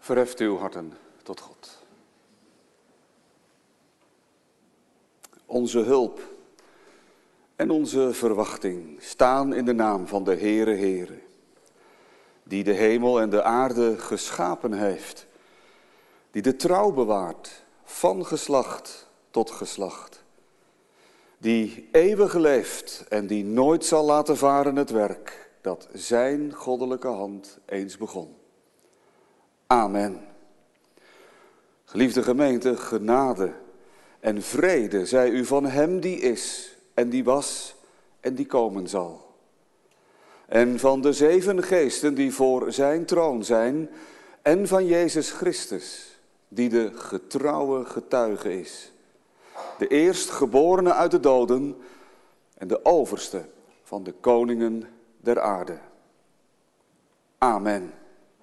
Verheft uw harten tot God. Onze hulp en onze verwachting staan in de naam van de Heere Heere, die de hemel en de aarde geschapen heeft, die de trouw bewaart van geslacht tot geslacht, die eeuwig leeft en die nooit zal laten varen het werk dat zijn goddelijke hand eens begon. Amen. Geliefde gemeente, genade en vrede zij u van hem die is en die was en die komen zal. En van de 7 geesten die voor zijn troon zijn en van Jezus Christus, die de getrouwe getuige is. De eerstgeborene uit de doden en de overste van de koningen der aarde. Amen.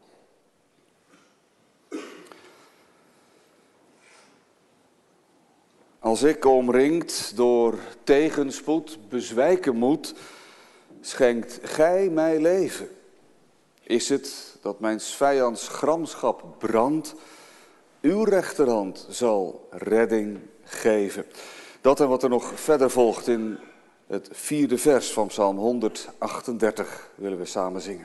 Als ik omringd door tegenspoed bezwijken moet, schenkt gij mij leven. Is het dat mijn vijands gramschap brandt, uw rechterhand zal redding geven. Dat en wat er nog verder volgt in het 4e vers van Psalm 138 willen we samen zingen.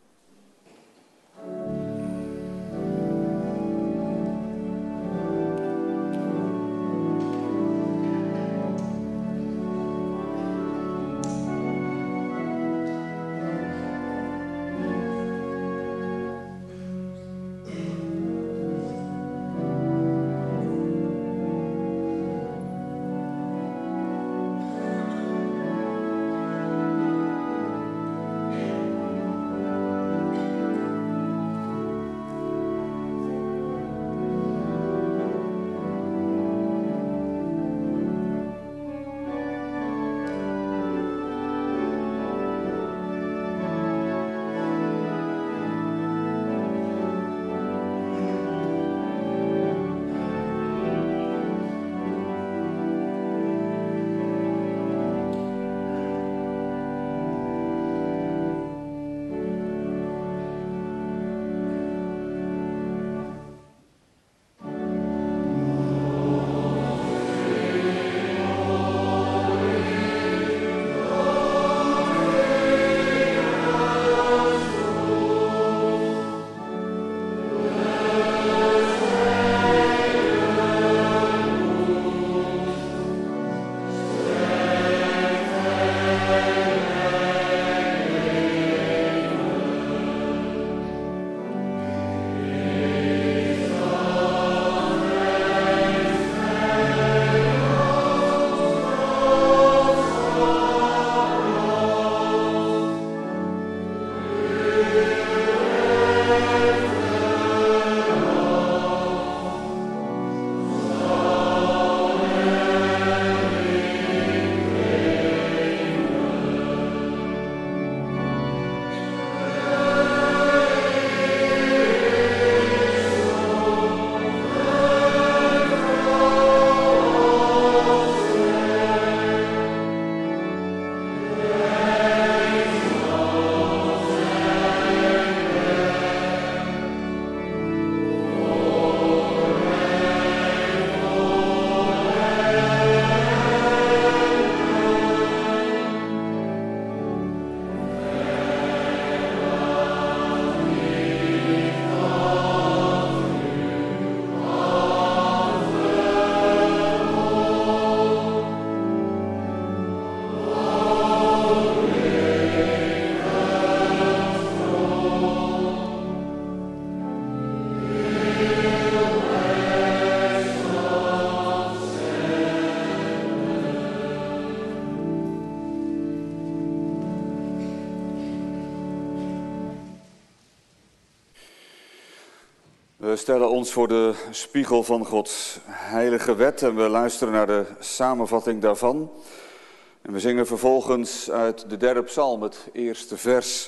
We stellen ons voor de spiegel van Gods heilige wet en we luisteren naar de samenvatting daarvan. En we zingen vervolgens uit de 3e psalm, het 1e vers.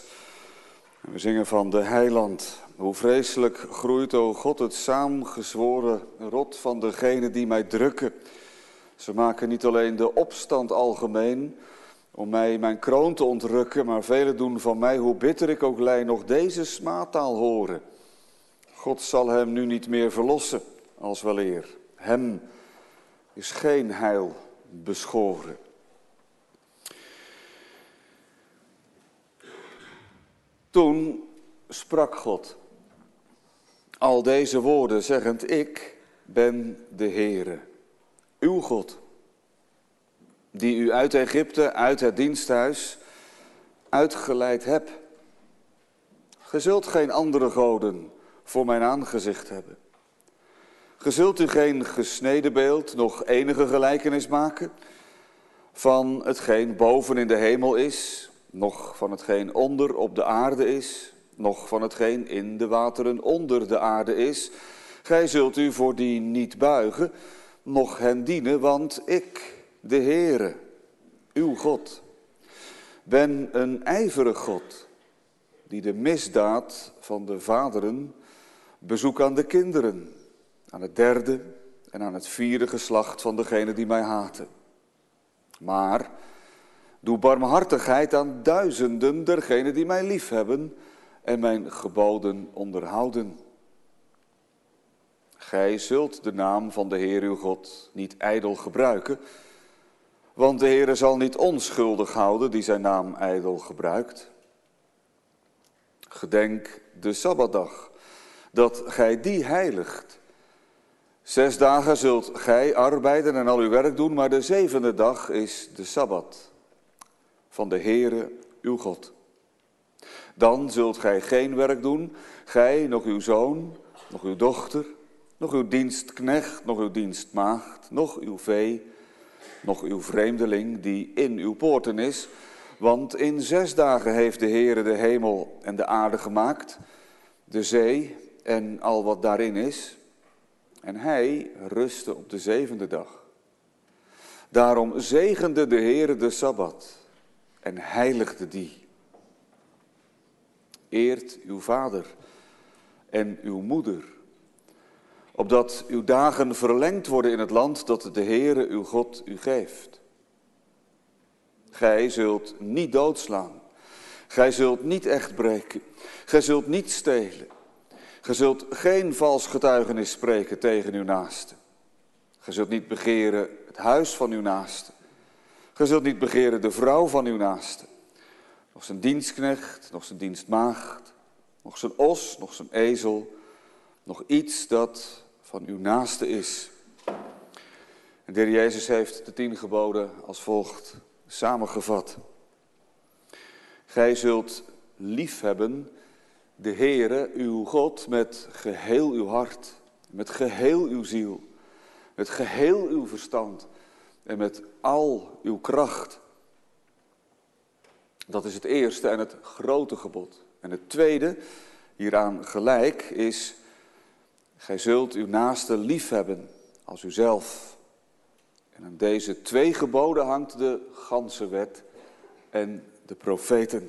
En we zingen van de heiland. Hoe vreselijk groeit, o God, het saamgezworen rot van degenen die mij drukken. Ze maken niet alleen de opstand algemeen om mij mijn kroon te ontrukken, maar velen doen van mij, hoe bitter ik ook lij, nog deze smaattaal horen. God zal hem nu niet meer verlossen als weleer. Hem is geen heil beschoren. Toen sprak God al deze woorden, zeggend: ik ben de Heere, uw God, die u uit Egypte, uit het diensthuis, uitgeleid heb. Ge zult geen andere goden voor mijn aangezicht hebben. Ge zult u geen gesneden beeld, nog enige gelijkenis maken van hetgeen boven in de hemel is, noch van hetgeen onder op de aarde is, noch van hetgeen in de wateren onder de aarde is. Gij zult u voor die niet buigen, noch hen dienen, want ik, de Heere, uw God, ben een ijverig God, die de misdaad van de vaderen bezoek aan de kinderen, aan het derde en aan het vierde geslacht van degenen die mij haten. Maar doe barmhartigheid aan duizenden dergenen die mij liefhebben en mijn geboden onderhouden. Gij zult de naam van de Heer uw God niet ijdel gebruiken, want de Heere zal niet onschuldig houden die zijn naam ijdel gebruikt. Gedenk de Sabbatdag, dat gij die heiligt. 6 dagen zult gij arbeiden en al uw werk doen, maar de 7e dag is de Sabbat van de Heere uw God. Dan zult gij geen werk doen, gij, nog uw zoon, nog uw dochter, nog uw dienstknecht, nog uw dienstmaagd, nog uw vee, nog uw vreemdeling die in uw poorten is. Want in 6 dagen heeft de Heere de hemel en de aarde gemaakt, de zee en al wat daarin is. En hij rustte op de 7e dag. Daarom zegende de Heere de Sabbat en heiligde die. Eert uw vader en uw moeder, opdat uw dagen verlengd worden in het land dat de Heere uw God u geeft. Gij zult niet doodslaan, gij zult niet echt breken, gij zult niet stelen. Gij zult geen vals getuigenis spreken tegen uw naaste. Gij zult niet begeren het huis van uw naaste. Gij zult niet begeren de vrouw van uw naaste. Nog zijn dienstknecht, nog zijn dienstmaagd, nog zijn os, nog zijn ezel, nog iets dat van uw naaste is. En de Heer Jezus heeft de 10 geboden als volgt samengevat. Gij zult liefhebben de Heere, uw God, met geheel uw hart, met geheel uw ziel, met geheel uw verstand en met al uw kracht. Dat is het eerste en het grote gebod. En het tweede, hieraan gelijk, is: gij zult uw naaste liefhebben als uzelf. En aan deze 2 geboden hangt de ganse wet en de profeten.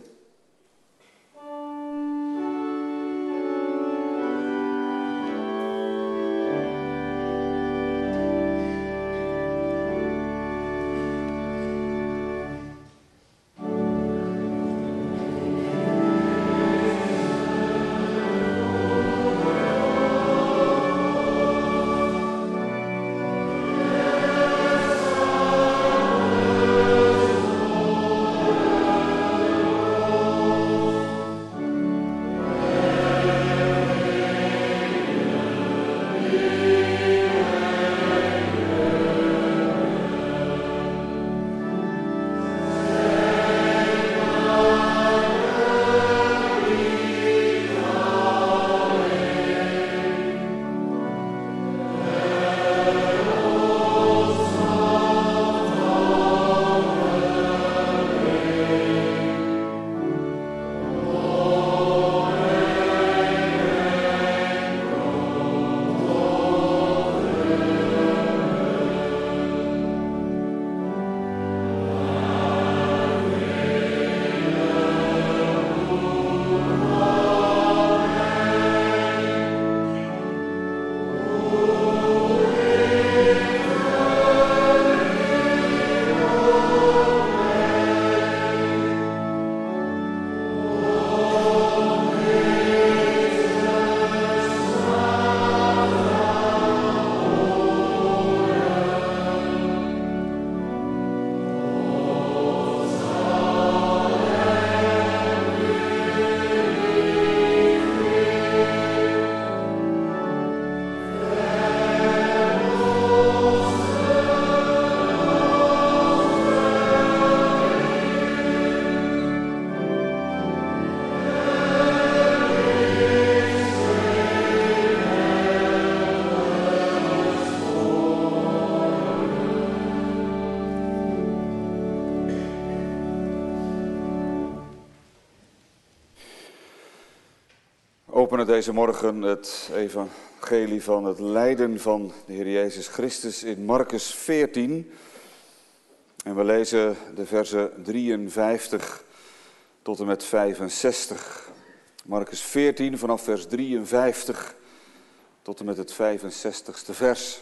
openen deze morgen het evangelie van het lijden van de Heer Jezus Christus in Marcus 14. En we lezen de versen 53 tot en met 65. Marcus 14 vanaf vers 53 tot en met het 65ste vers.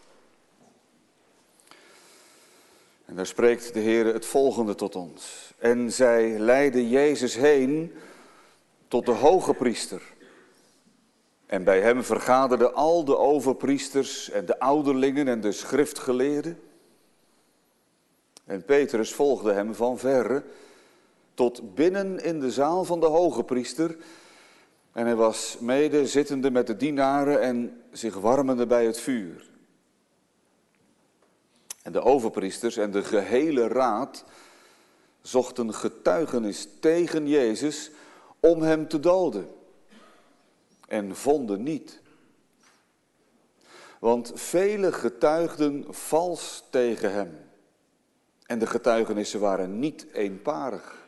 En daar spreekt de Heer het volgende tot ons. En zij leidden Jezus heen tot de hoge priester. En bij hem vergaderden al de overpriesters en de ouderlingen en de schriftgeleerden. En Petrus volgde hem van verre tot binnen in de zaal van de hoge priester. En hij was mede zittende met de dienaren en zich warmende bij het vuur. En de overpriesters en de gehele raad zochten getuigenis tegen Jezus om hem te doden. En vonden niet. Want vele getuigden vals tegen hem. En de getuigenissen waren niet eenparig.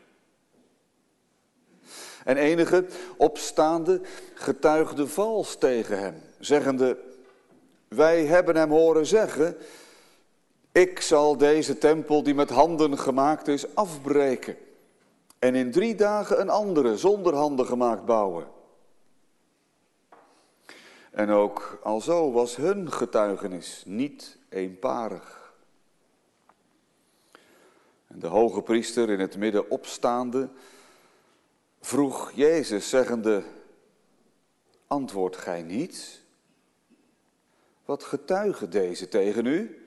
En enige opstaande getuigden vals tegen hem, zeggende: wij hebben hem horen zeggen: ik zal deze tempel die met handen gemaakt is afbreken en in 3 dagen een andere zonder handen gemaakt bouwen. En ook alzo was hun getuigenis niet eenparig. En de hoge priester in het midden opstaande vroeg Jezus zeggende: antwoordt gij niet? Wat getuigen deze tegen u?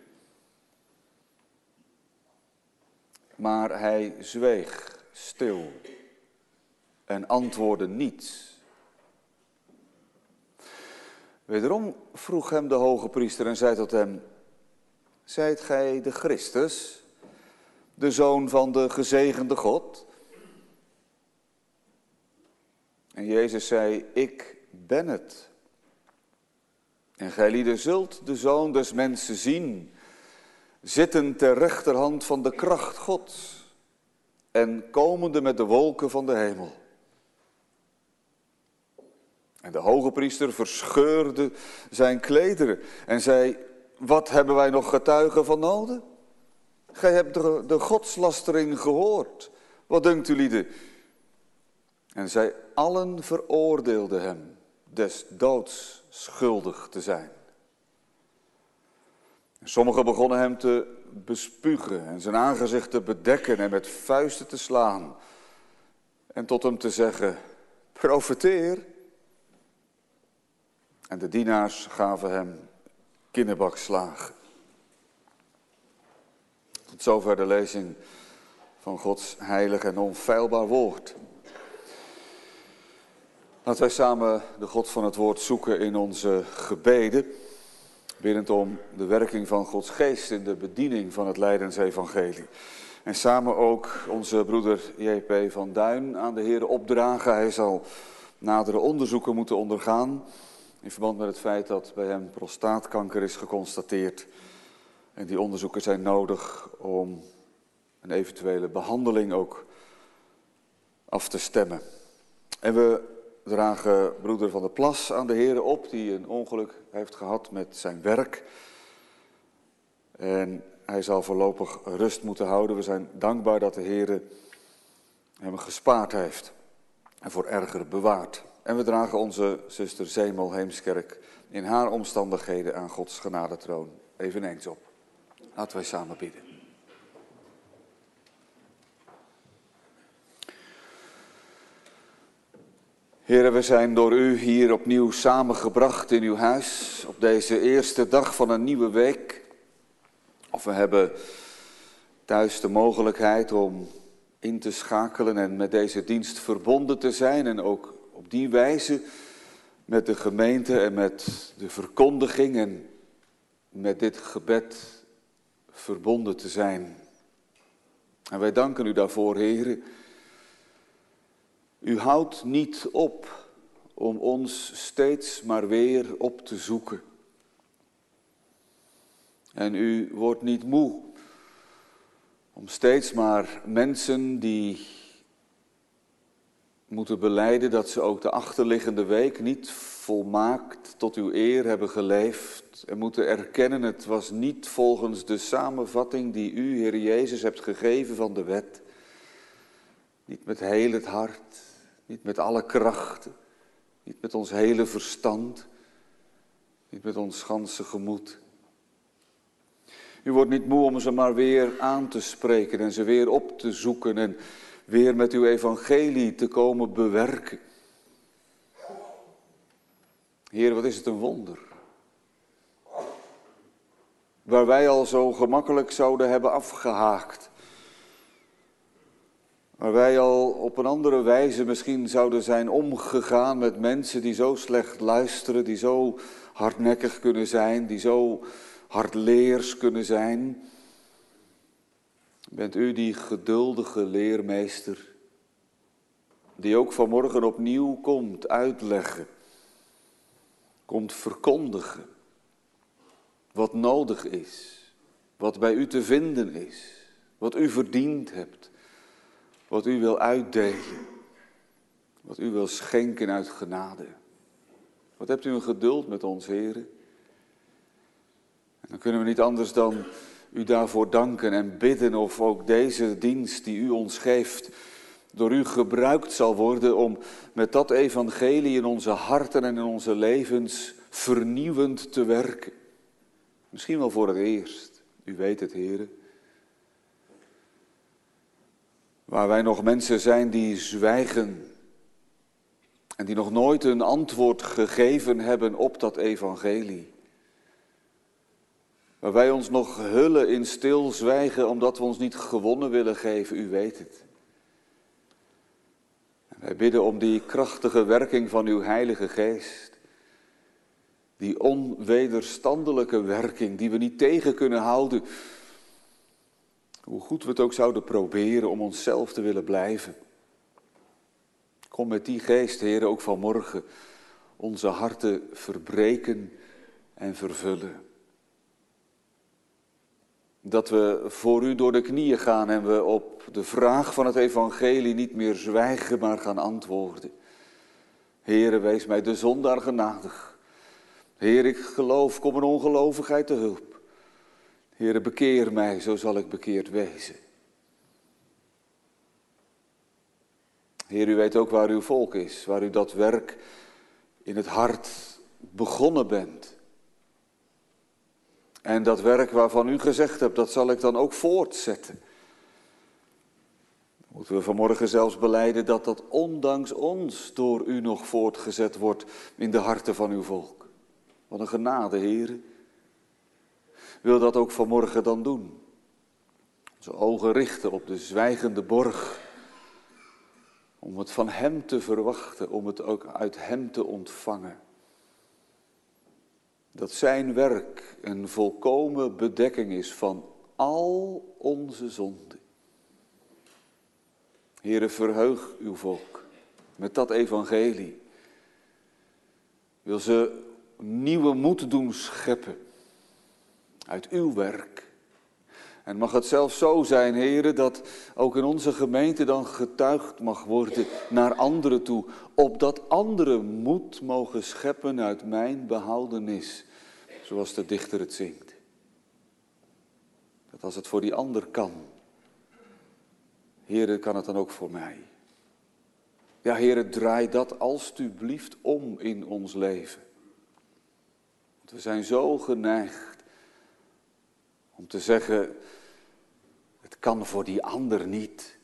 Maar hij zweeg stil en antwoordde niet. Wederom vroeg hem de hoge priester en zei tot hem: zijt gij de Christus, de Zoon van de gezegende God? En Jezus zei: ik ben het. En gijlieden zult de Zoon des mensen zien, zitten ter rechterhand van de kracht Gods en komende met de wolken van de hemel. En de hoge priester verscheurde zijn klederen en zei: wat hebben wij nog getuigen van noden? Gij hebt de godslastering gehoord. Wat dunkt u lieden? En zij allen veroordeelden hem des doods schuldig te zijn. En sommigen begonnen hem te bespugen en zijn aangezicht te bedekken en met vuisten te slaan. En tot hem te zeggen: profeteer. En de dienaars gaven hem kinnebakslagen. Tot zover de lezing van Gods heilig en onfeilbaar woord. Laten wij samen de God van het woord zoeken in onze gebeden, biddend om de werking van Gods geest in de bediening van het Lijdensevangelie. En samen ook onze broeder J.P. van Duin aan de Heer opdragen. Hij zal nadere onderzoeken moeten ondergaan in verband met het feit dat bij hem prostaatkanker is geconstateerd. En die onderzoeken zijn nodig om een eventuele behandeling ook af te stemmen. En we dragen broeder Van der Plas aan de Heer op, die een ongeluk heeft gehad met zijn werk. En hij zal voorlopig rust moeten houden. We zijn dankbaar dat de Heer hem gespaard heeft en voor erger bewaard. En we dragen onze zuster Zemel Heemskerk in haar omstandigheden aan Gods genadetroon eveneens op. Laten wij samen bidden. Heere, we zijn door u hier opnieuw samengebracht in uw huis op deze eerste dag van een nieuwe week. Of we hebben thuis de mogelijkheid om in te schakelen en met deze dienst verbonden te zijn. En ook op die wijze met de gemeente en met de verkondiging en met dit gebed verbonden te zijn. En wij danken u daarvoor, Heere. U houdt niet op om ons steeds maar weer op te zoeken. En u wordt niet moe om steeds maar mensen die moeten belijden dat ze ook de achterliggende week niet volmaakt tot uw eer hebben geleefd. En moeten erkennen, het was niet volgens de samenvatting die u, Heer Jezus, hebt gegeven van de wet. Niet met heel het hart, niet met alle krachten, niet met ons hele verstand, niet met ons ganse gemoed. U wordt niet moe om ze maar weer aan te spreken en ze weer op te zoeken en weer met uw evangelie te komen bewerken. Heer, wat is het een wonder. Waar wij al zo gemakkelijk zouden hebben afgehaakt. Waar wij al op een andere wijze misschien zouden zijn omgegaan met mensen die zo slecht luisteren, die zo hardnekkig kunnen zijn, die zo hardleers kunnen zijn. Bent u die geduldige leermeester, die ook vanmorgen opnieuw komt uitleggen, komt verkondigen wat nodig is, wat bij u te vinden is, wat u verdiend hebt, wat u wil uitdelen, wat u wil schenken uit genade. Wat hebt u een geduld met ons, heren? En dan kunnen we niet anders dan u daarvoor danken en bidden of ook deze dienst die u ons geeft, door u gebruikt zal worden om met dat evangelie in onze harten en in onze levens vernieuwend te werken. Misschien wel voor het eerst, u weet het, heren. Waar wij nog mensen zijn die zwijgen en die nog nooit een antwoord gegeven hebben op dat evangelie. Waar wij ons nog hullen in stilzwijgen omdat we ons niet gewonnen willen geven, u weet het. En wij bidden om die krachtige werking van uw Heilige Geest. Die onwederstandelijke werking die we niet tegen kunnen houden. Hoe goed we het ook zouden proberen om onszelf te willen blijven. Kom met die geest, Heer, ook vanmorgen onze harten verbreken en vervullen. Dat we voor u door de knieën gaan en we op de vraag van het evangelie niet meer zwijgen, maar gaan antwoorden. Heere, wees mij de zondaar genadig. Heer, ik geloof, kom mijn ongelovigheid te hulp. Heere, bekeer mij, zo zal ik bekeerd wezen. Heer, u weet ook waar uw volk is, waar u dat werk in het hart begonnen bent. En dat werk waarvan u gezegd hebt, dat zal ik dan ook voortzetten. Moeten we vanmorgen zelfs belijden dat dat ondanks ons door u nog voortgezet wordt in de harten van uw volk. Wat een genade, Heer. Wil dat ook vanmorgen dan doen. Onze ogen richten op de zwijgende borg. Om het van hem te verwachten, om het ook uit hem te ontvangen. Dat zijn werk een volkomen bedekking is van al onze zonden. Heere, verheug uw volk met dat evangelie. Wil ze nieuwe moed doen scheppen uit uw werk. En mag het zelfs zo zijn, Heere, dat ook in onze gemeente dan getuigd mag worden naar anderen toe. Opdat anderen moed mogen scheppen uit mijn behoudenis. Zoals de dichter het zingt. Dat als het voor die ander kan, Heere, kan het dan ook voor mij. Ja, Heere, draai dat alstublieft om in ons leven. Want we zijn zo geneigd om te zeggen, het kan voor die ander niet.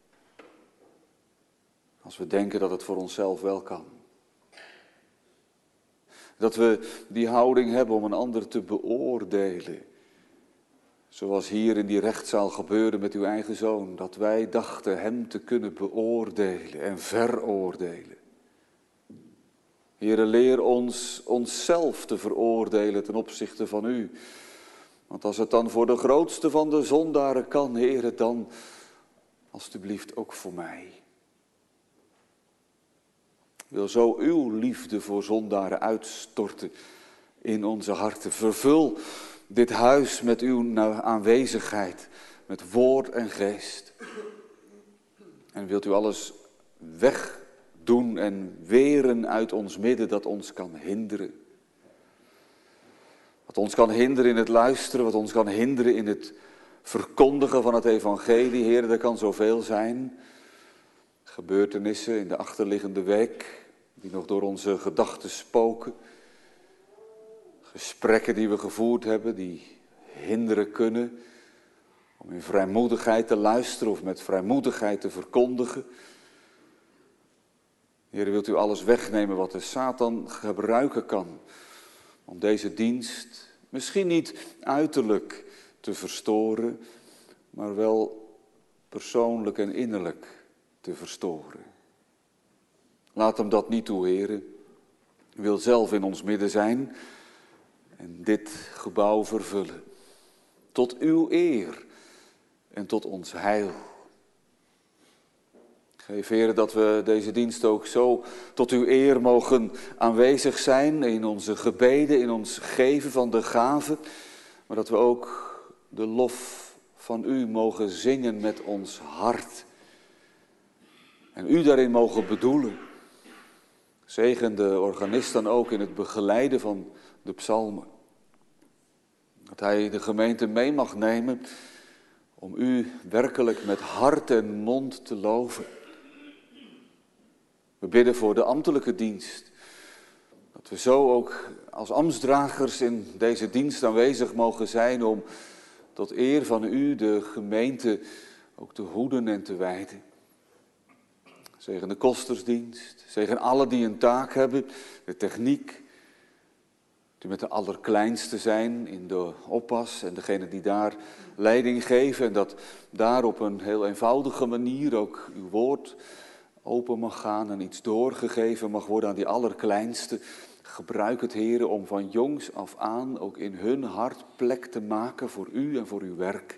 Als we denken dat het voor onszelf wel kan. Dat we die houding hebben om een ander te beoordelen. Zoals hier in die rechtszaal gebeurde met uw eigen zoon. Dat wij dachten hem te kunnen beoordelen en veroordelen. Heere, leer ons onszelf te veroordelen ten opzichte van u. Want als het dan voor de grootste van de zondaren kan, Heere, dan alstublieft ook voor mij. Wil zo uw liefde voor zondaren uitstorten in onze harten. Vervul dit huis met uw aanwezigheid, met woord en geest. En wilt u alles doen en weren uit ons midden dat ons kan hinderen. Wat ons kan hinderen in het luisteren, wat ons kan hinderen in het verkondigen van het evangelie. Heer, dat kan zoveel zijn. Gebeurtenissen in de achterliggende week die nog door onze gedachten spoken. Gesprekken die we gevoerd hebben die hinderen kunnen om in vrijmoedigheid te luisteren of met vrijmoedigheid te verkondigen. Heer, wilt u alles wegnemen wat de Satan gebruiken kan om deze dienst misschien niet uiterlijk te verstoren, maar wel persoonlijk en innerlijk te verstoren. Laat hem dat niet toe, Heer. U wil zelf in ons midden zijn en dit gebouw vervullen. Tot uw eer en tot ons heil. Geef, Heer, dat we deze dienst ook zo tot uw eer mogen aanwezig zijn in onze gebeden, in ons geven van de gaven. Maar dat we ook de lof van u mogen zingen met ons hart. En u daarin mogen bedoelen. Zegen de organist dan ook in het begeleiden van de psalmen. Dat hij de gemeente mee mag nemen om u werkelijk met hart en mond te loven. We bidden voor de ambtelijke dienst. Dat we zo ook als ambtsdragers in deze dienst aanwezig mogen zijn om tot eer van u de gemeente ook te hoeden en te wijden. Zegen de kostersdienst, zegen alle die een taak hebben, de techniek. Die met de allerkleinste zijn in de oppas en degene die daar leiding geven. En dat daar op een heel eenvoudige manier ook uw woord open mag gaan en iets doorgegeven mag worden aan die allerkleinste. Gebruik het, Heere, om van jongs af aan ook in hun hart plek te maken voor u en voor uw werk.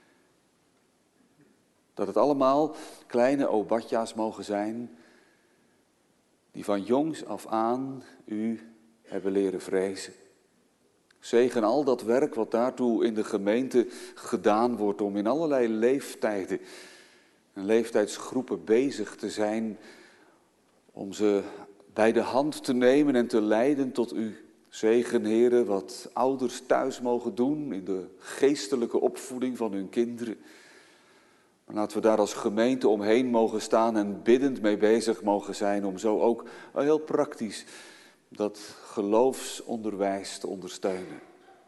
Dat het allemaal kleine obadja's mogen zijn die van jongs af aan u hebben leren vrezen. Zegen al dat werk wat daartoe in de gemeente gedaan wordt om in allerlei leeftijden en leeftijdsgroepen bezig te zijn om ze bij de hand te nemen en te leiden tot u. Zegen, Heere, wat ouders thuis mogen doen in de geestelijke opvoeding van hun kinderen. Maar laten we daar als gemeente omheen mogen staan en biddend mee bezig mogen zijn om zo ook heel praktisch dat geloofsonderwijs te ondersteunen.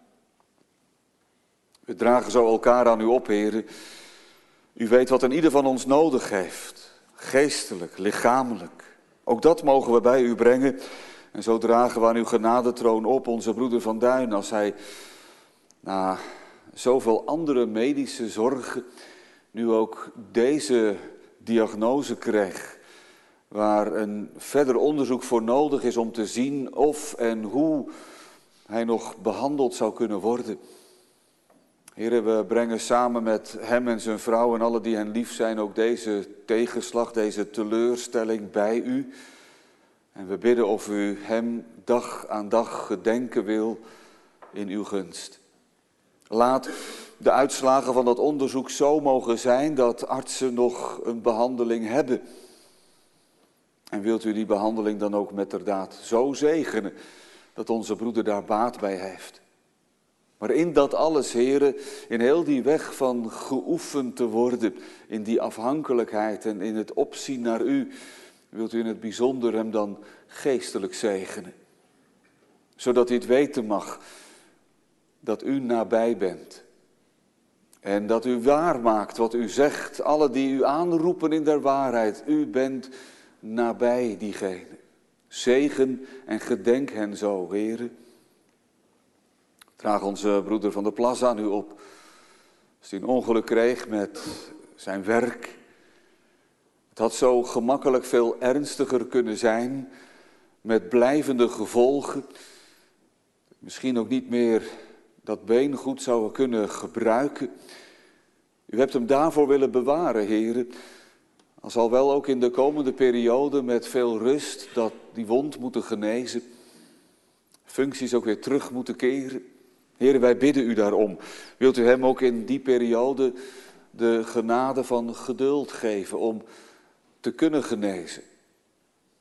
We dragen zo elkaar aan u op, Heere. U weet wat een ieder van ons nodig heeft, geestelijk, lichamelijk. Ook dat mogen we bij u brengen. En zo dragen we aan uw genadetroon op onze broeder Van Duin, als hij na zoveel andere medische zorgen nu ook deze diagnose kreeg, waar een verder onderzoek voor nodig is om te zien of en hoe hij nog behandeld zou kunnen worden. Heren, we brengen samen met hem en zijn vrouw en alle die hen lief zijn ook deze tegenslag, deze teleurstelling bij u. En we bidden of u hem dag aan dag gedenken wil in uw gunst. Laat de uitslagen van dat onderzoek zo mogen zijn dat artsen nog een behandeling hebben. En wilt u die behandeling dan ook metterdaad zo zegenen dat onze broeder daar baat bij heeft. Maar in dat alles, Heren, in heel die weg van geoefend te worden, in die afhankelijkheid en in het opzien naar u, wilt u in het bijzonder hem dan geestelijk zegenen. Zodat hij het weten mag dat u nabij bent. En dat u waar maakt wat u zegt, alle die u aanroepen in der waarheid. U bent nabij diegene. Zegen en gedenk hen zo, Heren. Draag onze broeder van der Plas aan u op. Als hij een ongeluk kreeg met zijn werk. Het had zo gemakkelijk veel ernstiger kunnen zijn, met blijvende gevolgen. Misschien ook niet meer dat been goed zou kunnen gebruiken. U hebt hem daarvoor willen bewaren, Heren. Al zal wel ook in de komende periode met veel rust dat die wond moeten genezen. Functies ook weer terug moeten keren. Heren, wij bidden u daarom. Wilt u hem ook in die periode de genade van geduld geven om te kunnen genezen.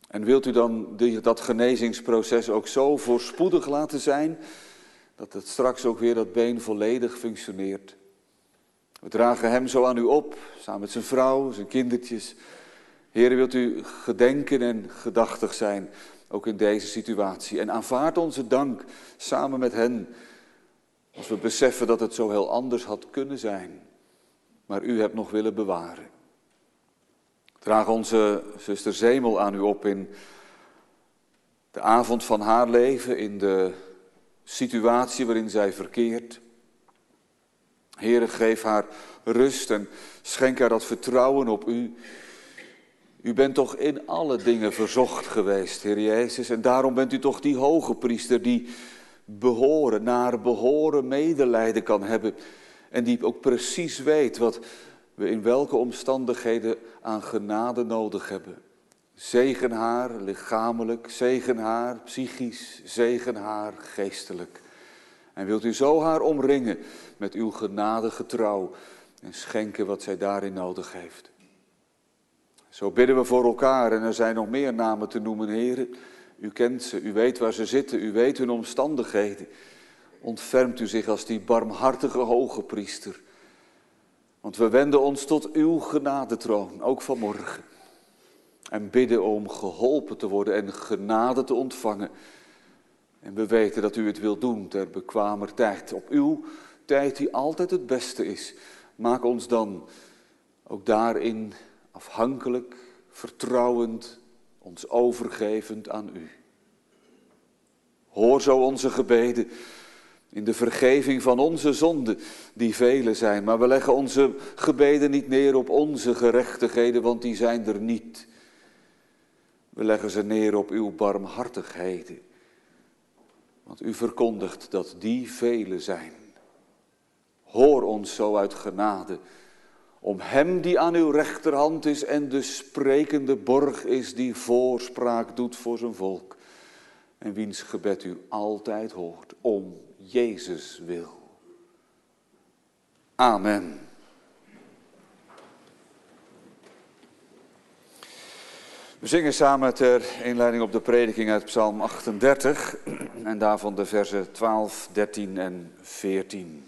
En wilt u dan dat genezingsproces ook zo voorspoedig laten zijn, dat het straks ook weer dat been volledig functioneert? We dragen hem zo aan u op, samen met zijn vrouw, zijn kindertjes. Heer, wilt u gedenken en gedachtig zijn, ook in deze situatie. En aanvaard onze dank samen met hen, als we beseffen dat het zo heel anders had kunnen zijn, maar u hebt nog willen bewaren. Draag onze zuster Zemel aan u op in de avond van haar leven, in de situatie waarin zij verkeert. Heere, geef haar rust en schenk haar dat vertrouwen op u. U bent toch in alle dingen verzocht geweest, Heer Jezus, en daarom bent u toch die hoge priester die naar behoren medelijden kan hebben en die ook precies weet wat we in welke omstandigheden aan genade nodig hebben. Zegen haar lichamelijk, zegen haar psychisch, zegen haar geestelijk. En wilt u zo haar omringen met uw genadige trouw en schenken wat zij daarin nodig heeft. Zo bidden we voor elkaar en er zijn nog meer namen te noemen, Heere. U kent ze, u weet waar ze zitten, u weet hun omstandigheden. Ontfermt u zich als die barmhartige hoge priester. Want we wenden ons tot uw genadetroon, ook vanmorgen. En bidden om geholpen te worden en genade te ontvangen. En we weten dat u het wilt doen ter bekwamer tijd. Op uw tijd die altijd het beste is. Maak ons dan ook daarin afhankelijk, vertrouwend, ons overgevend aan u. Hoor zo onze gebeden in de vergeving van onze zonden, die vele zijn. Maar we leggen onze gebeden niet neer op onze gerechtigheden, want die zijn er niet. We leggen ze neer op uw barmhartigheden. Want u verkondigt dat die vele zijn. Hoor ons zo uit genade, om hem die aan uw rechterhand is en de sprekende borg is, die voorspraak doet voor zijn volk. En wiens gebed u altijd hoort, om Jezus wil. Amen. We zingen samen ter inleiding op de prediking uit Psalm 38 en daarvan de versen 12, 13 en 14.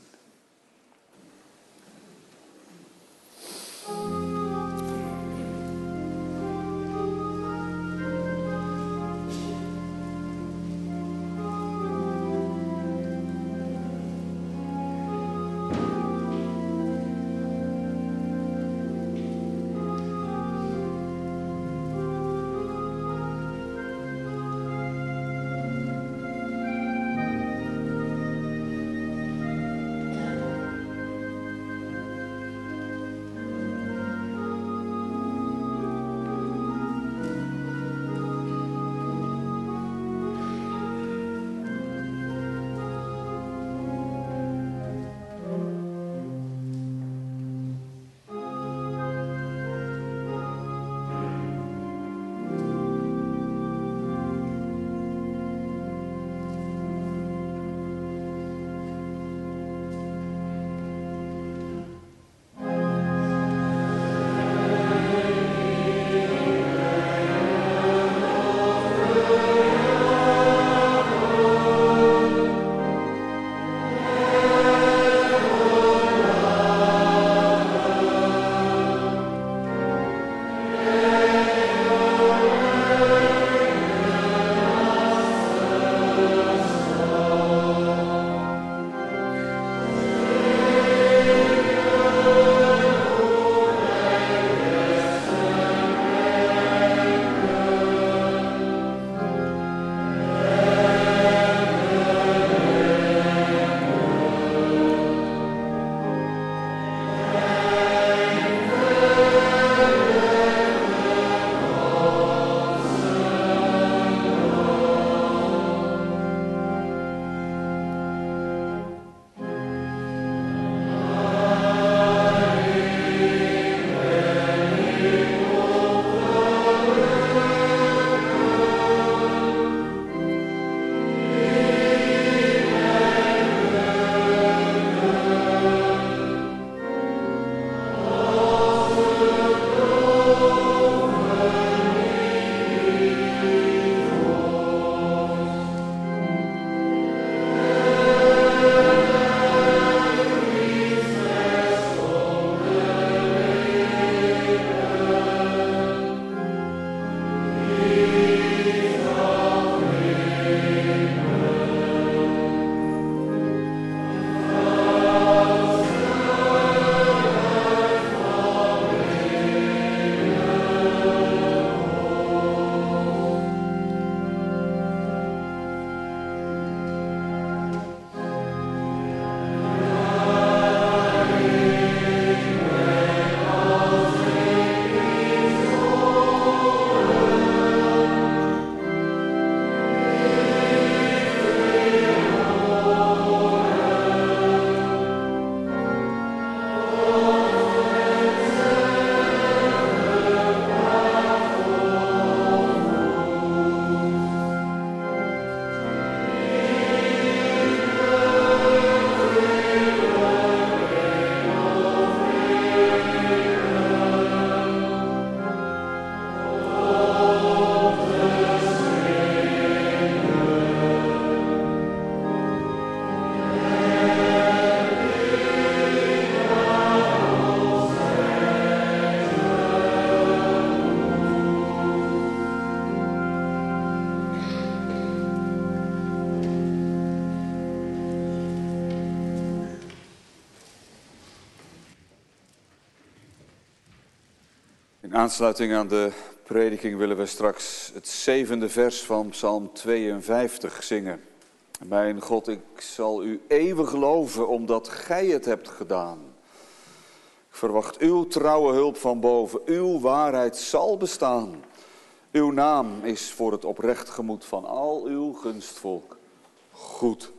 In aansluiting aan de prediking willen we straks het 7e vers van Psalm 52 zingen. Mijn God, ik zal u eeuwig loven, omdat gij het hebt gedaan. Ik verwacht uw trouwe hulp van boven, uw waarheid zal bestaan. Uw naam is voor het oprecht gemoed van al uw gunstvolk goed.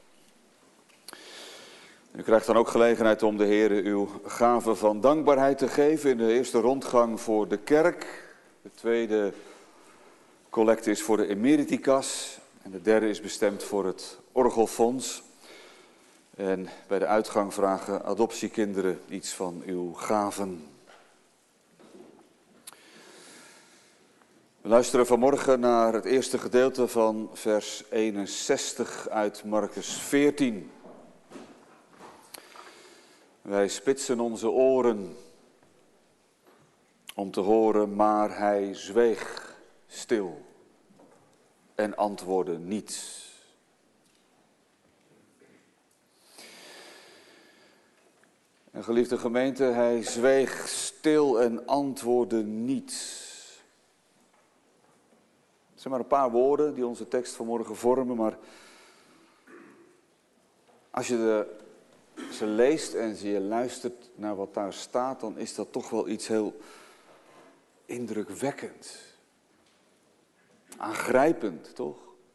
U krijgt dan ook gelegenheid om de Heer uw gave van dankbaarheid te geven in de eerste rondgang voor de kerk. De tweede collecte is voor de Emeriticas en de derde is bestemd voor het Orgelfonds. En bij de uitgang vragen adoptiekinderen iets van uw gaven. We luisteren vanmorgen naar het eerste gedeelte van vers 61 uit Marcus 14. Wij spitsen onze oren om te horen, maar hij zweeg stil en antwoordde niets. En geliefde gemeente, hij zweeg stil en antwoordde niets. Het zijn maar een paar woorden die onze tekst vanmorgen vormen, maar als je ze leest en je luistert naar wat daar staat, dan is dat toch wel iets heel indrukwekkends. Aangrijpend, toch?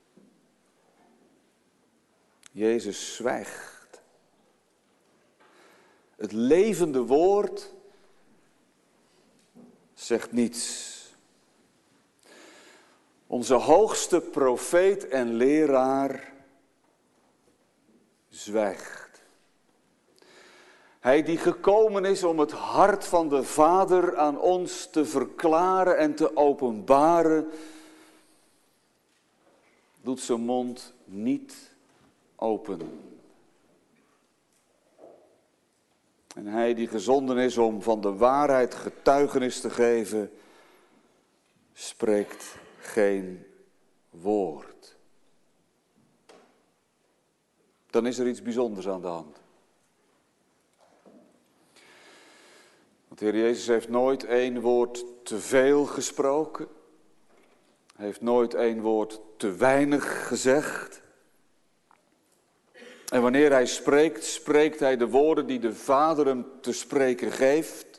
Jezus zwijgt. Het levende woord zegt niets. Onze hoogste profeet en leraar zwijgt. Hij die gekomen is om het hart van de Vader aan ons te verklaren en te openbaren, doet zijn mond niet open. En hij die gezonden is om van de waarheid getuigenis te geven, spreekt geen woord. Dan is er iets bijzonders aan de hand. Want de Heer Jezus heeft nooit één woord te veel gesproken. Hij heeft nooit één woord te weinig gezegd. En wanneer hij spreekt, spreekt hij de woorden die de Vader hem te spreken geeft.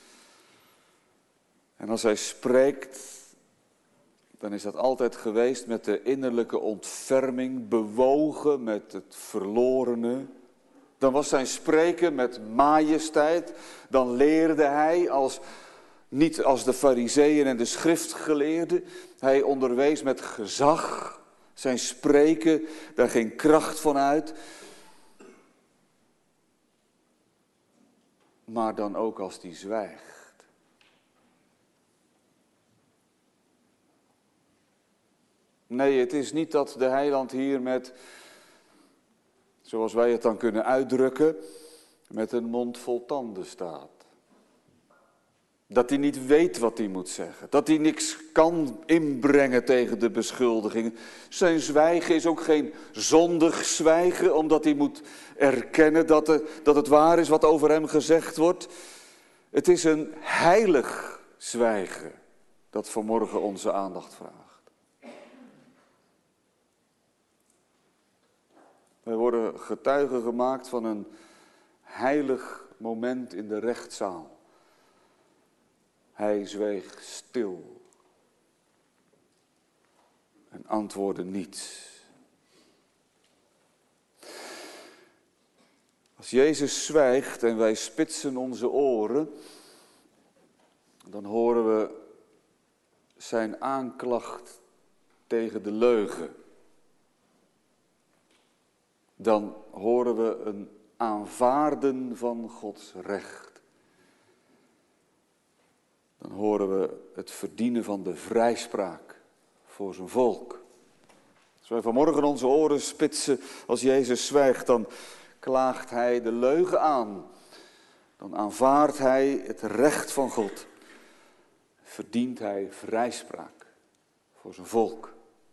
En als hij spreekt, dan is dat altijd geweest met de innerlijke ontferming, bewogen met het verlorene. Dan was zijn spreken met majesteit. Dan leerde hij niet als de Farizeeën en de schriftgeleerden. Hij onderwees met gezag. Zijn spreken, daar ging kracht van uit. Maar dan ook als hij zwijgt. Nee, het is niet dat de heiland hier met, zoals wij het dan kunnen uitdrukken, met een mond vol tanden staat. Dat hij niet weet wat hij moet zeggen. Dat hij niks kan inbrengen tegen de beschuldigingen. Zijn zwijgen is ook geen zondig zwijgen, omdat hij moet erkennen dat het waar is wat over hem gezegd wordt. Het is een heilig zwijgen dat vanmorgen onze aandacht vraagt. Wij worden getuigen gemaakt van een heilig moment in de rechtszaal. Hij zweeg stil en antwoordde niets. Als Jezus zwijgt en wij spitsen onze oren, dan horen we zijn aanklacht tegen de leugen. Dan horen we een aanvaarden van Gods recht. Dan horen we het verdienen van de vrijspraak voor zijn volk. Als wij vanmorgen onze oren spitsen als Jezus zwijgt, dan klaagt hij de leugen aan. Dan aanvaardt hij het recht van God. Verdient hij vrijspraak voor zijn volk.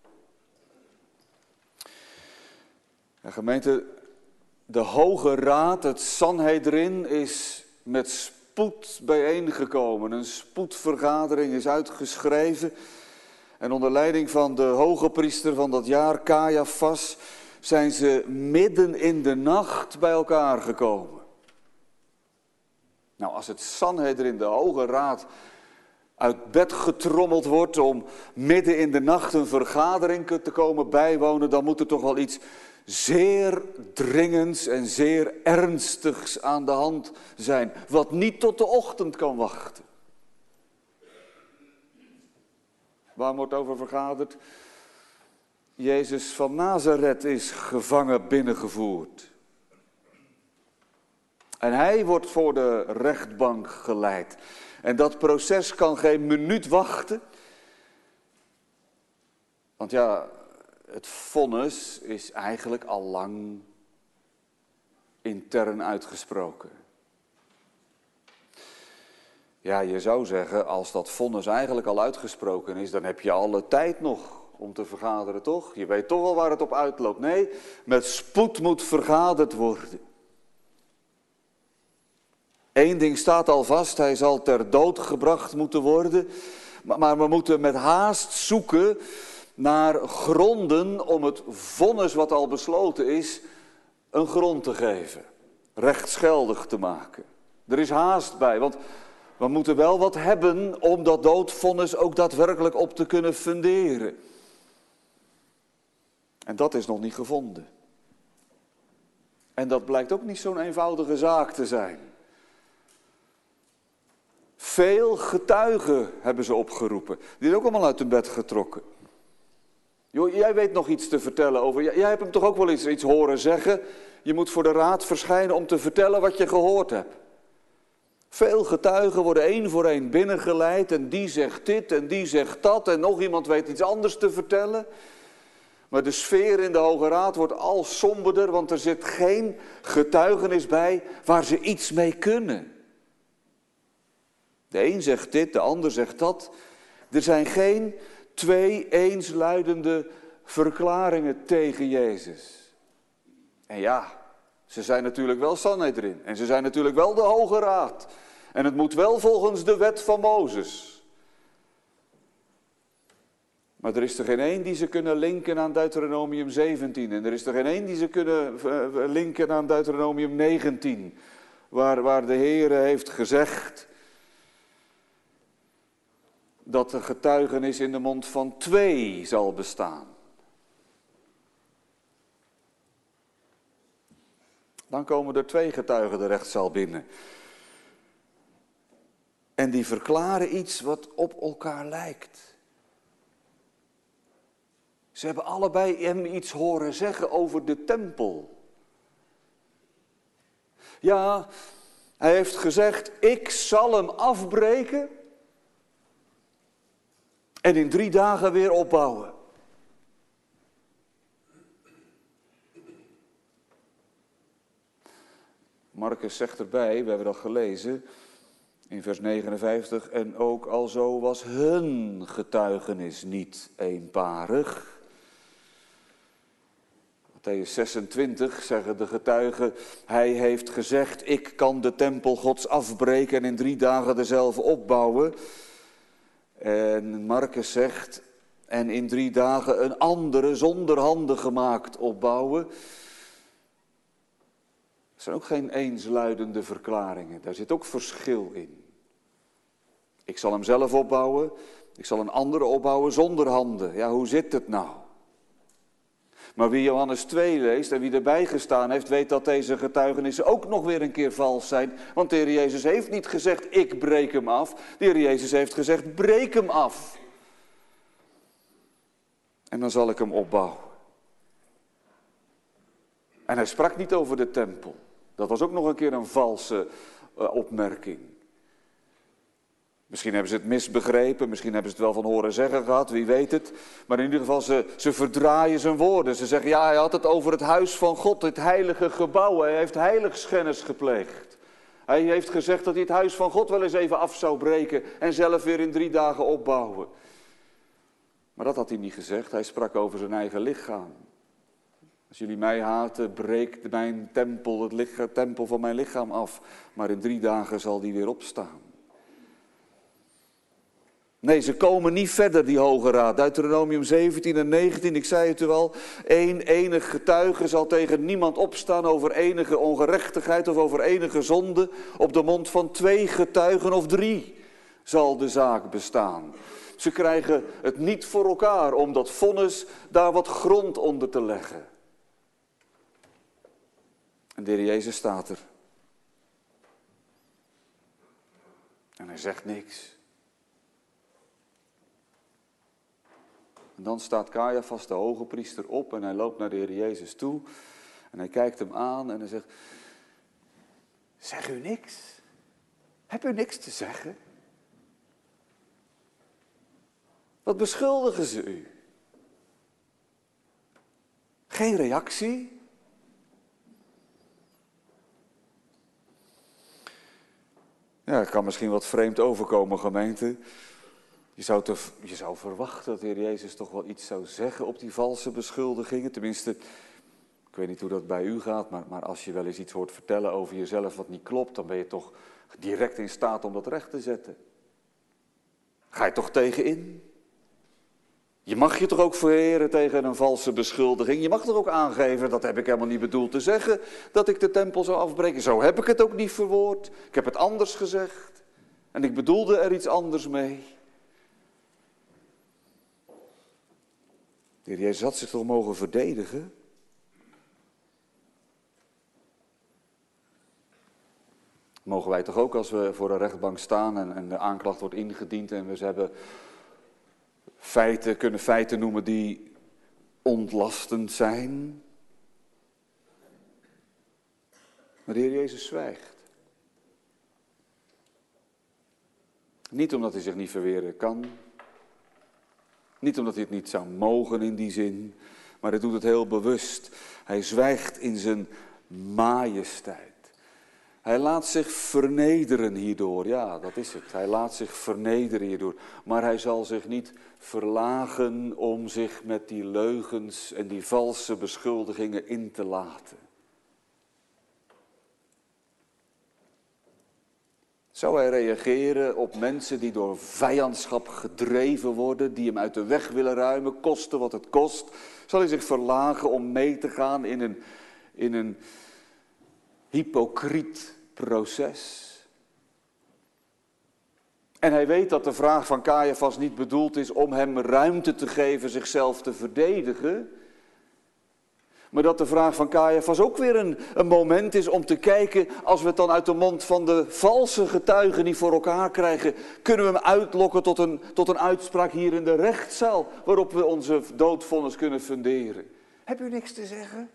En gemeente, de Hoge Raad, het Sanhedrin, is met spoed bijeengekomen. Een spoedvergadering is uitgeschreven. En onder leiding van de hoge priester van dat jaar, Caiaphas, zijn ze midden in de nacht bij elkaar gekomen. Nou, als het Sanhedrin, de Hoge Raad, uit bed getrommeld wordt om midden in de nacht een vergadering te komen bijwonen, dan moet er toch wel iets zeer dringends en zeer ernstigs aan de hand zijn, wat niet tot de ochtend kan wachten. Waar wordt over vergaderd? Jezus van Nazareth is gevangen binnengevoerd. En hij wordt voor de rechtbank geleid. En dat proces kan geen minuut wachten. Want ja, het vonnis is eigenlijk al lang intern uitgesproken. Ja, je zou zeggen, als dat vonnis eigenlijk al uitgesproken is, dan heb je alle tijd nog om te vergaderen, toch? Je weet toch wel waar het op uitloopt. Nee, met spoed moet vergaderd worden. Eén ding staat al vast, hij zal ter dood gebracht moeten worden. Maar we moeten met haast zoeken naar gronden om het vonnis wat al besloten is, een grond te geven. Rechtsgeldig te maken. Er is haast bij, want we moeten wel wat hebben om dat doodvonnis ook daadwerkelijk op te kunnen funderen. En dat is nog niet gevonden. En dat blijkt ook niet zo'n eenvoudige zaak te zijn. Veel getuigen hebben ze opgeroepen. Die zijn ook allemaal uit hun bed getrokken. Joh, jij weet nog iets te vertellen over. Jij hebt hem toch ook wel iets horen zeggen. Je moet voor de raad verschijnen om te vertellen wat je gehoord hebt. Veel getuigen worden één voor één binnengeleid. En die zegt dit en die zegt dat. En nog iemand weet iets anders te vertellen. Maar de sfeer in de Hoge Raad wordt al somberder. Want er zit geen getuigenis bij waar ze iets mee kunnen. De een zegt dit, de ander zegt dat. Er zijn geen twee eensluidende verklaringen tegen Jezus. En ja, ze zijn natuurlijk wel Sanhedrin. En ze zijn natuurlijk wel de Hoge Raad. En het moet wel volgens de wet van Mozes. Maar er is er geen één die ze kunnen linken aan Deuteronomium 17. En er is er geen één die ze kunnen linken aan Deuteronomium 19. Waar de Heere heeft gezegd dat de getuigenis in de mond van 2 zal bestaan. Dan komen er 2 getuigen de rechtszaal binnen. En die verklaren iets wat op elkaar lijkt. Ze hebben allebei hem iets horen zeggen over de tempel. Ja, hij heeft gezegd, ik zal hem afbreken en in 3 dagen weer opbouwen. Marcus zegt erbij, we hebben dat gelezen in vers 59, en ook alzo was hun getuigenis niet eenparig. Mattheüs 26 zeggen de getuigen, hij heeft gezegd, ik kan de tempel Gods afbreken en in 3 dagen dezelfde opbouwen. En Marcus zegt, en in 3 dagen een andere zonder handen gemaakt opbouwen. Er zijn ook geen eensluidende verklaringen, daar zit ook verschil in. Ik zal hem zelf opbouwen, ik zal een andere opbouwen zonder handen. Ja, hoe zit het nou? Maar wie Johannes 2 leest en wie erbij gestaan heeft, weet dat deze getuigenissen ook nog weer een keer vals zijn. Want de Heer Jezus heeft niet gezegd, ik breek hem af. De Heer Jezus heeft gezegd, breek hem af. En dan zal ik hem opbouwen. En hij sprak niet over de tempel. Dat was ook nog een keer een valse opmerking. Misschien hebben ze het misbegrepen, misschien hebben ze het wel van horen zeggen gehad, wie weet het. Maar in ieder geval, ze verdraaien zijn woorden. Ze zeggen, ja, hij had het over het huis van God, het heilige gebouw. Hij heeft heiligschennis gepleegd. Hij heeft gezegd dat hij het huis van God wel eens even af zou breken en zelf weer in 3 dagen opbouwen. Maar dat had hij niet gezegd, hij sprak over zijn eigen lichaam. Als jullie mij haten, breekt mijn tempel, het tempel van mijn lichaam af. Maar in 3 dagen zal die weer opstaan. Nee, ze komen niet verder, die Hoge Raad. Deuteronomium 17 en 19, ik zei het u al. Enig getuige zal tegen niemand opstaan over enige ongerechtigheid of over enige zonde. Op de mond van 2 getuigen of 3 zal de zaak bestaan. Ze krijgen het niet voor elkaar om dat vonnis daar wat grond onder te leggen. En de Heer Jezus staat er. En hij zegt niks. En dan staat Caiaphas, de hoge priester, op en hij loopt naar de Heer Jezus toe. En hij kijkt hem aan en hij zegt, zeg u niks? Heb u niks te zeggen? Wat beschuldigen ze u? Geen reactie? Ja, het kan misschien wat vreemd overkomen, gemeente. Je zou verwachten dat de Heer Jezus toch wel iets zou zeggen op die valse beschuldigingen. Tenminste, ik weet niet hoe dat bij u gaat, maar als je wel eens iets hoort vertellen over jezelf wat niet klopt, dan ben je toch direct in staat om dat recht te zetten. Ga je toch tegen in? Je mag je toch ook verweren tegen een valse beschuldiging? Je mag toch ook aangeven, dat heb ik helemaal niet bedoeld te zeggen, dat ik de tempel zou afbreken. Zo heb ik het ook niet verwoord. Ik heb het anders gezegd. En ik bedoelde er iets anders mee. De Heer Jezus had zich toch mogen verdedigen? Mogen wij toch ook als we voor een rechtbank staan en de aanklacht wordt ingediend en we hebben kunnen feiten noemen die ontlastend zijn? Maar de Heer Jezus zwijgt. Niet omdat hij zich niet verweren kan. Niet omdat hij het niet zou mogen in die zin. Maar hij doet het heel bewust. Hij zwijgt in zijn majesteit. Hij laat zich vernederen hierdoor. Ja, dat is het. Hij laat zich vernederen hierdoor. Maar hij zal zich niet verlagen om zich met die leugens en die valse beschuldigingen in te laten. Zou hij reageren op mensen die door vijandschap gedreven worden, die hem uit de weg willen ruimen, koste wat het kost? Zal hij zich verlagen om mee te gaan in een hypocriet proces? En hij weet dat de vraag van Caiaphas niet bedoeld is om hem ruimte te geven zichzelf te verdedigen. Maar dat de vraag van Caiaphas ook weer een moment is om te kijken, als we het dan uit de mond van de valse getuigen niet voor elkaar krijgen, kunnen we hem uitlokken tot een uitspraak hier in de rechtszaal, waarop we onze doodvonnis kunnen funderen. Heb u niks te zeggen?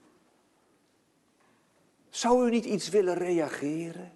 Zou u niet iets willen reageren?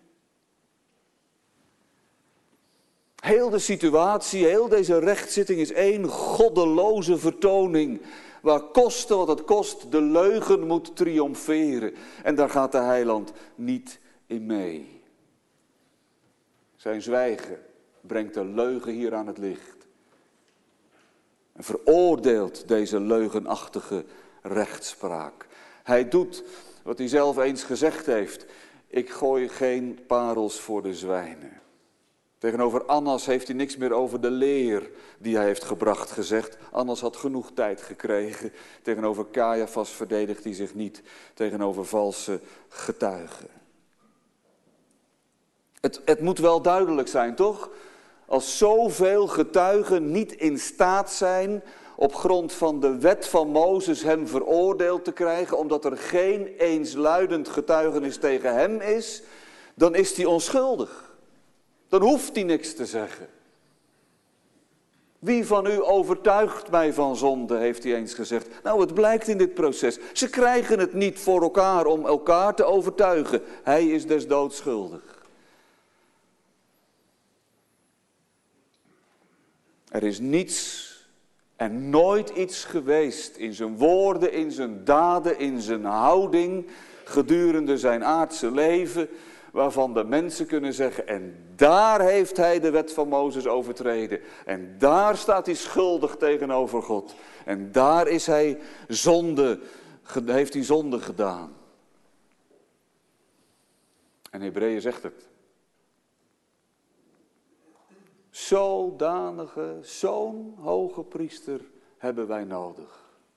Heel de situatie, heel deze rechtszitting is één goddeloze vertoning, waar koste wat het kost, de leugen moet triomferen. En daar gaat de heiland niet in mee. Zijn zwijgen brengt de leugen hier aan het licht. En veroordeelt deze leugenachtige rechtspraak. Hij doet wat hij zelf eens gezegd heeft. Ik gooi geen parels voor de zwijnen. Tegenover Annas heeft hij niks meer over de leer die hij heeft gebracht gezegd. Annas had genoeg tijd gekregen. Tegenover Caiaphas verdedigt hij zich niet. Tegenover valse getuigen. Het moet wel duidelijk zijn, toch? Als zoveel getuigen niet in staat zijn op grond van de wet van Mozes hem veroordeeld te krijgen, omdat er geen eensluidend getuigenis tegen hem is, dan is hij onschuldig. Dan hoeft hij niks te zeggen. Wie van u overtuigt mij van zonde, heeft hij eens gezegd. Nou, het blijkt in dit proces. Ze krijgen het niet voor elkaar om elkaar te overtuigen. Hij is des doods schuldig. Er is niets en nooit iets geweest in zijn woorden, in zijn daden, in zijn houding, gedurende zijn aardse leven, waarvan de mensen kunnen zeggen, en daar heeft hij de wet van Mozes overtreden. En daar staat hij schuldig tegenover God. En daar is hij zonde heeft hij zonde gedaan. En Hebreeën zegt het. Zo'n hoge priester hebben wij nodig.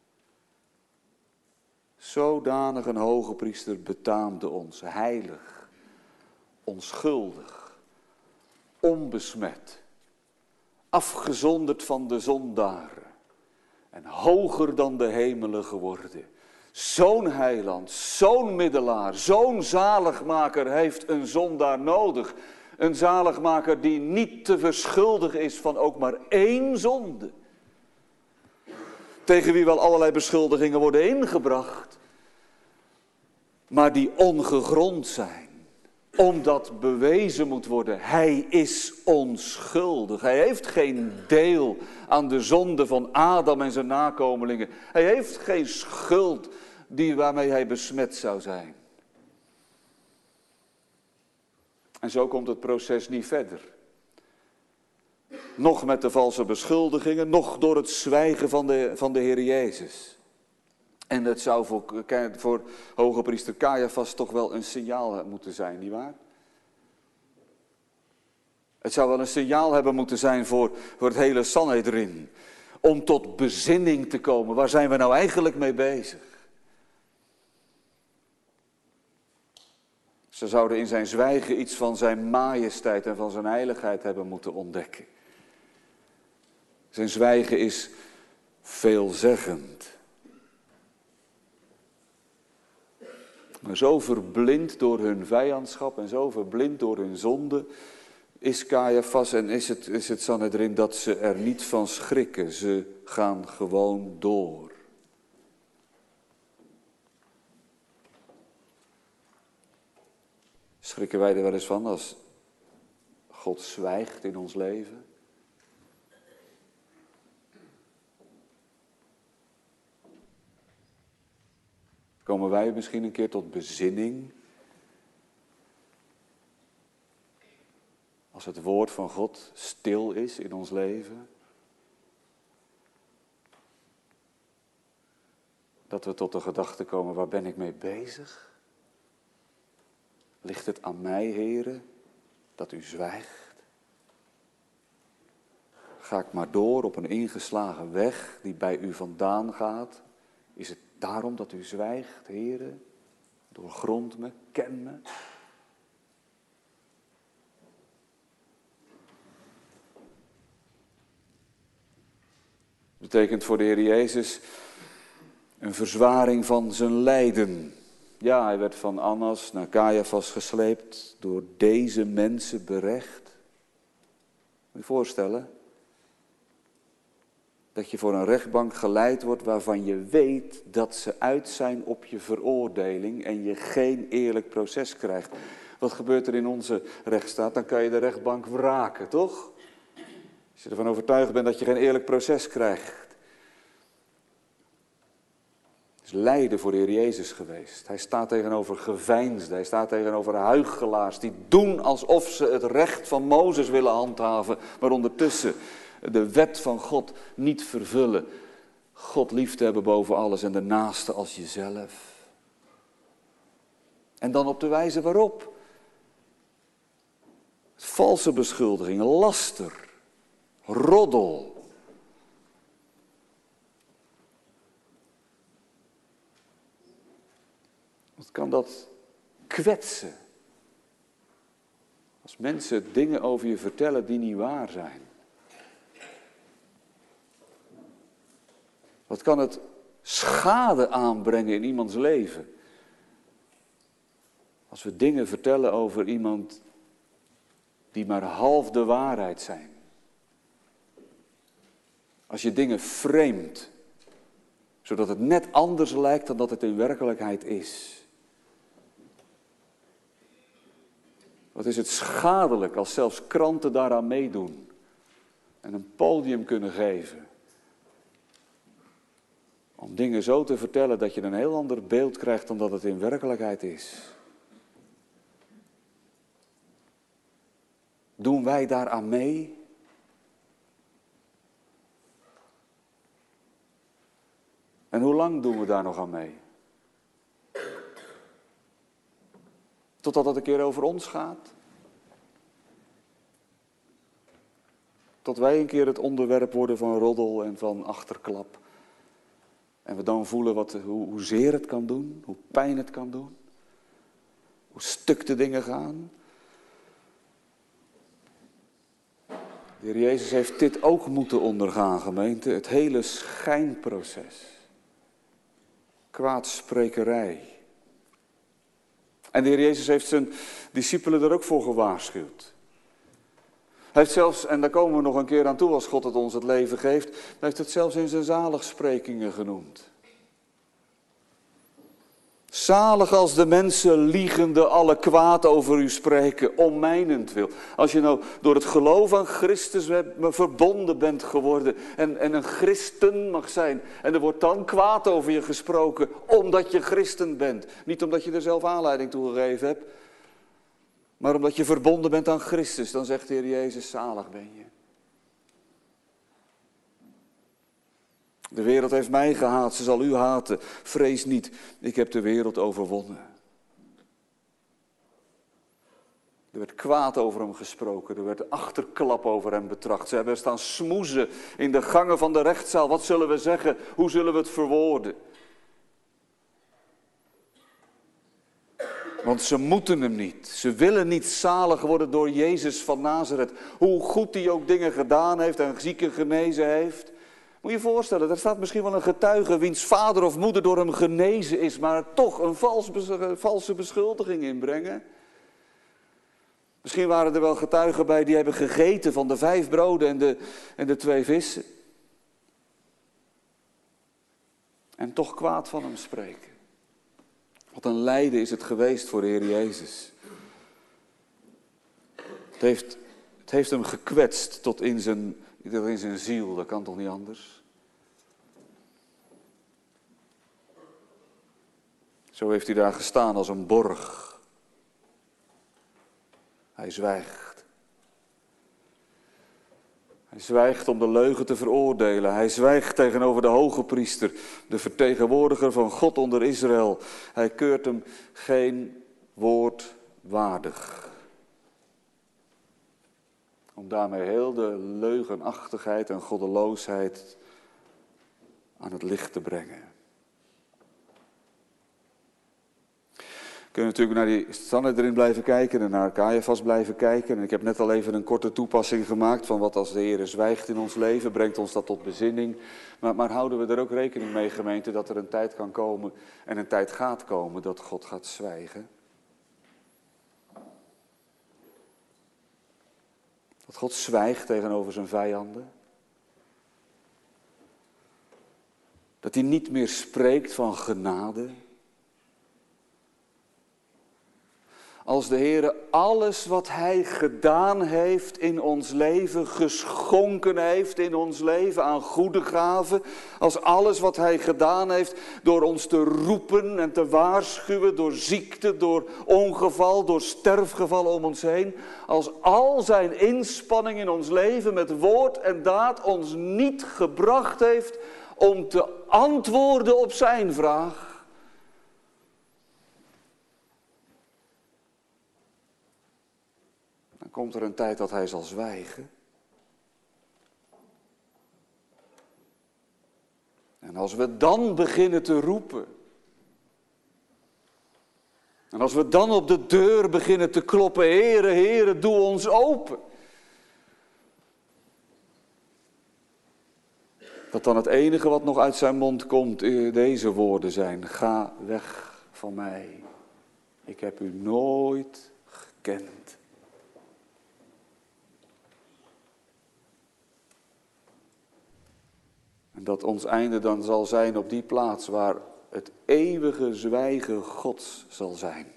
Zodanig een hoge priester betaamde ons, heilig, onschuldig, onbesmet, afgezonderd van de zondaren en hoger dan de hemelen geworden. Zo'n heiland, zo'n middelaar, zo'n zaligmaker heeft een zondaar nodig. Een zaligmaker die niet te verschuldigen is van ook maar één zonde. Tegen wie wel allerlei beschuldigingen worden ingebracht, maar die ongegrond zijn. Omdat bewezen moet worden, hij is onschuldig. Hij heeft geen deel aan de zonde van Adam en zijn nakomelingen. Hij heeft geen schuld waarmee hij besmet zou zijn. En zo komt het proces niet verder. Nog met de valse beschuldigingen, nog door het zwijgen van de Heer Jezus. En het zou voor hoge priester Caiaphas toch wel een signaal moeten zijn, nietwaar? Het zou wel een signaal hebben moeten zijn voor het hele Sanhedrin. Om tot bezinning te komen. Waar zijn we nou eigenlijk mee bezig? Ze zouden in zijn zwijgen iets van zijn majesteit en van zijn heiligheid hebben moeten ontdekken. Zijn zwijgen is veelzeggend. Maar zo verblind door hun vijandschap en zo verblind door hun zonde is Caiaphas en is het Sanhedrin dat ze er niet van schrikken. Ze gaan gewoon door. Schrikken wij er wel eens van als God zwijgt in ons leven? Komen wij misschien een keer tot bezinning? Als het woord van God stil is in ons leven? Dat we tot de gedachte komen, waar ben ik mee bezig? Ligt het aan mij, Heere, dat u zwijgt? Ga ik maar door op een ingeslagen weg die bij u vandaan gaat? Is het daarom dat u zwijgt, Heere? Doorgrond me, ken me. Betekent voor de Heer Jezus een verzwaring van zijn lijden. Ja, hij werd van Annas naar Caiaphas gesleept, door deze mensen berecht. Moet je je voorstellen? Dat je voor een rechtbank geleid wordt waarvan je weet dat ze uit zijn op je veroordeling en je geen eerlijk proces krijgt. Wat gebeurt er in onze rechtsstaat? Dan kan je de rechtbank wraken, toch? Als je ervan overtuigd bent dat je geen eerlijk proces krijgt. Het is lijden voor de Heer Jezus geweest. Hij staat tegenover geveinsden, hij staat tegenover huichelaars die doen alsof ze het recht van Mozes willen handhaven, maar ondertussen de wet van God niet vervullen. God lief te hebben boven alles en de naaste als jezelf. En dan op de wijze waarop. Valse beschuldigingen, laster, roddel. Wat kan dat kwetsen? Als mensen dingen over je vertellen die niet waar zijn. Wat kan het schade aanbrengen in iemands leven? Als we dingen vertellen over iemand die maar half de waarheid zijn. Als je dingen framet, zodat het net anders lijkt dan dat het in werkelijkheid is. Wat is het schadelijk als zelfs kranten daaraan meedoen en een podium kunnen geven. Om dingen zo te vertellen dat je een heel ander beeld krijgt dan dat het in werkelijkheid is. Doen wij daaraan mee? En hoe lang doen we daar nog aan mee? Totdat het een keer over ons gaat. Tot wij een keer het onderwerp worden van roddel en van achterklap. En we dan voelen hoe zeer het kan doen, hoe pijn het kan doen. Hoe stuk de dingen gaan. De Heer Jezus heeft dit ook moeten ondergaan, gemeente. Het hele schijnproces. Kwaadsprekerij. En de Heer Jezus heeft zijn discipelen er ook voor gewaarschuwd. Hij heeft zelfs, en daar komen we nog een keer aan toe als God het ons het leven geeft, hij heeft het zelfs in zijn zaligsprekingen genoemd. Zalig als de mensen liegende alle kwaad over u spreken, om mijnentwil. Als je nou door het geloof aan Christus verbonden bent geworden en een christen mag zijn. En er wordt dan kwaad over je gesproken, omdat je christen bent. Niet omdat je er zelf aanleiding toe gegeven hebt, maar omdat je verbonden bent aan Christus. Dan zegt de Heer Jezus, zalig ben je. De wereld heeft mij gehaat, ze zal u haten. Vrees niet, ik heb de wereld overwonnen. Er werd kwaad over hem gesproken, er werd achterklap over hem betracht. Ze hebben staan smoezen in de gangen van de rechtszaal. Wat zullen we zeggen? Hoe zullen we het verwoorden? Want ze moeten hem niet. Ze willen niet zalig worden door Jezus van Nazareth. Hoe goed hij ook dingen gedaan heeft en zieken genezen heeft. Moet je je voorstellen, er staat misschien wel een getuige wiens vader of moeder door hem genezen is, maar toch een valse beschuldiging inbrengen. Misschien waren er wel getuigen bij die hebben gegeten van de 5 broden en de 2 vissen. En toch kwaad van hem spreken. Wat een lijden is het geweest voor de Heer Jezus. Het heeft hem gekwetst tot in zijn ziel, dat kan toch niet anders? Zo heeft hij daar gestaan als een borg. Hij zwijgt. Hij zwijgt om de leugen te veroordelen. Hij zwijgt tegenover de hoge priester, de vertegenwoordiger van God onder Israël. Hij keurt hem geen woord waardig. Om daarmee heel de leugenachtigheid en goddeloosheid aan het licht te brengen. We kunnen natuurlijk naar die Sanhedrin blijven kijken en naar Caiaphas blijven kijken. En ik heb net al even een korte toepassing gemaakt van wat als de Heer zwijgt in ons leven, brengt ons dat tot bezinning. Maar houden we er ook rekening mee, gemeente, dat er een tijd kan komen en een tijd gaat komen dat God gaat zwijgen? Dat God zwijgt tegenover zijn vijanden. Dat hij niet meer spreekt van genade. Als de Heer alles wat Hij gedaan heeft in ons leven, geschonken heeft in ons leven aan goede gaven. Als alles wat Hij gedaan heeft door ons te roepen en te waarschuwen, door ziekte, door ongeval, door sterfgevallen om ons heen. Als al zijn inspanning in ons leven met woord en daad ons niet gebracht heeft om te antwoorden op zijn vraag. Komt er een tijd dat hij zal zwijgen. En als we dan beginnen te roepen. En als we dan op de deur beginnen te kloppen. Heere, Heere, doe ons open. Dat dan het enige wat nog uit zijn mond komt deze woorden zijn. Ga weg van mij. Ik heb u nooit gekend. En dat ons einde dan zal zijn op die plaats waar het eeuwige zwijgen Gods zal zijn.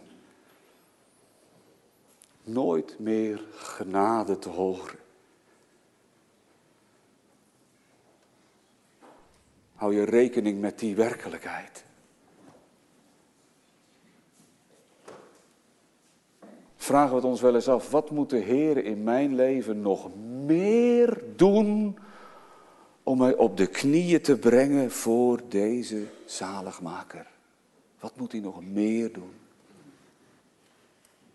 Nooit meer genade te horen. Hou je rekening met die werkelijkheid. Vragen we het ons wel eens af, wat moet de Heer in mijn leven nog meer doen om mij op de knieën te brengen voor deze zaligmaker? Wat moet hij nog meer doen?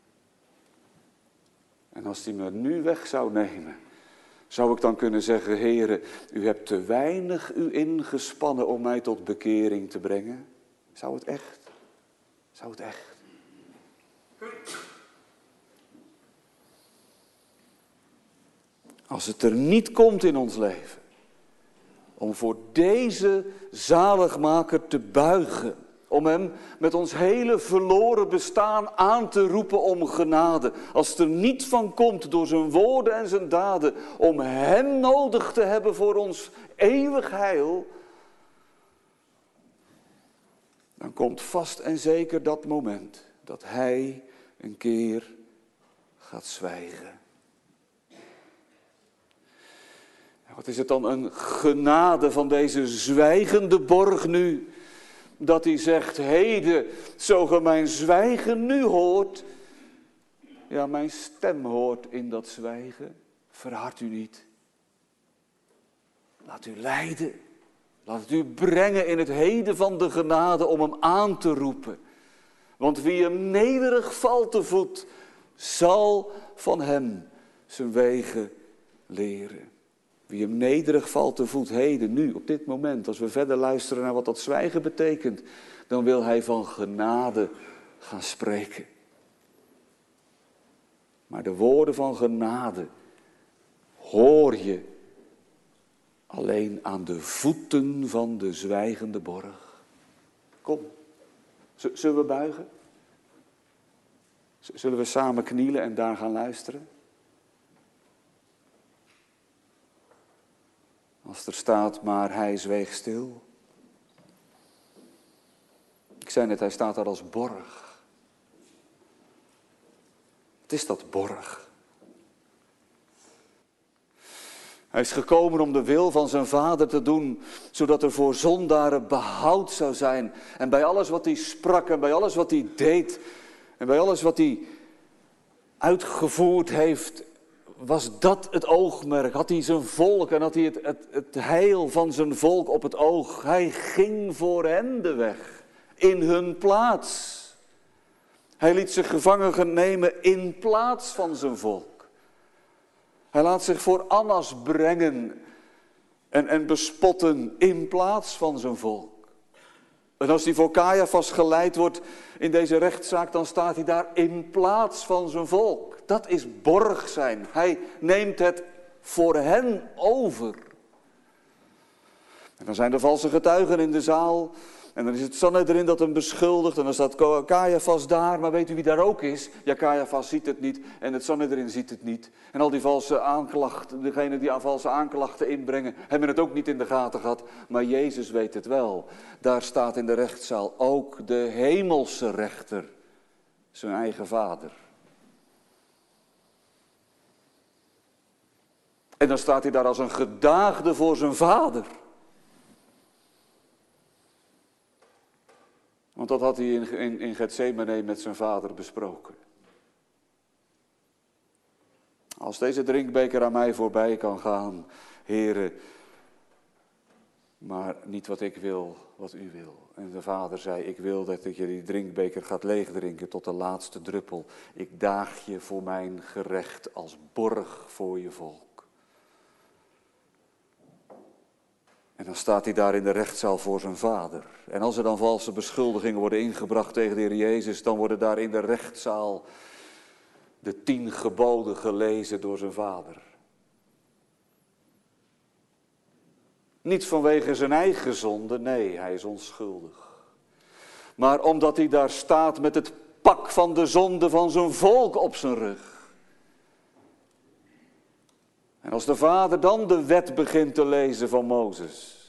En als hij me nu weg zou nemen, zou ik dan kunnen zeggen, Heere, u hebt te weinig u ingespannen om mij tot bekering te brengen? Zou het echt? Zou het echt? Als het er niet komt in ons leven, om voor deze zaligmaker te buigen, om hem met ons hele verloren bestaan aan te roepen om genade. Als het er niet van komt door zijn woorden en zijn daden, om hem nodig te hebben voor ons eeuwig heil, dan komt vast en zeker dat moment dat hij een keer gaat zwijgen. Wat is het dan een genade van deze zwijgende borg nu, dat hij zegt, heden, zo ge mijn zwijgen nu hoort, ja, mijn stem hoort in dat zwijgen, verhard u niet. Laat u leiden, laat het u brengen in het heden van de genade om hem aan te roepen. Want wie hem nederig valt te voet, zal van hem zijn wegen leren. Wie hem nederig valt te voet, heden, nu, op dit moment, als we verder luisteren naar wat dat zwijgen betekent, dan wil hij van genade gaan spreken. Maar de woorden van genade hoor je alleen aan de voeten van de zwijgende borg. Kom, zullen we buigen? Zullen we samen knielen en daar gaan luisteren? Als er staat, maar hij zweeg stil. Ik zei net, hij staat daar als borg. Het is dat borg. Hij is gekomen om de wil van zijn vader te doen, zodat er voor zondaren behoud zou zijn. En bij alles wat hij sprak en bij alles wat hij deed en bij alles wat hij uitgevoerd heeft, was dat het oogmerk. Had hij zijn volk en had hij het heil van zijn volk op het oog. Hij ging voor hen de weg, in hun plaats. Hij liet zich gevangen nemen in plaats van zijn volk. Hij laat zich voor Annas brengen en bespotten in plaats van zijn volk. En als hij voor Caiaphas geleid wordt in deze rechtszaak, dan staat hij daar in plaats van zijn volk. Dat is borg zijn. Hij neemt het voor hen over. En dan zijn er valse getuigen in de zaal. En dan is het Sanhedrin dat hem beschuldigt. En dan staat Caiaphas daar. Maar weet u wie daar ook is? Ja, Caiaphas ziet het niet. En het Sanhedrin ziet het niet. En al die valse aanklachten, degenen die valse aanklachten inbrengen, hebben het ook niet in de gaten gehad. Maar Jezus weet het wel. Daar staat in de rechtszaal ook de hemelse rechter. Zijn eigen vader. En dan staat hij daar als een gedaagde voor zijn vader. Want dat had hij in Getsemane met zijn vader besproken. Als deze drinkbeker aan mij voorbij kan gaan, Heere, maar niet wat ik wil, wat u wil. En de vader zei, ik wil dat je die drinkbeker gaat leegdrinken tot de laatste druppel. Ik daag je voor mijn gerecht als borg voor je volk. En dan staat hij daar in de rechtszaal voor zijn vader. En als er dan valse beschuldigingen worden ingebracht tegen de Heer Jezus, dan worden daar in de rechtszaal de 10 geboden gelezen door zijn vader. Niet vanwege zijn eigen zonde, nee, hij is onschuldig. Maar omdat hij daar staat met het pak van de zonde van zijn volk op zijn rug. En als de vader dan de wet begint te lezen van Mozes,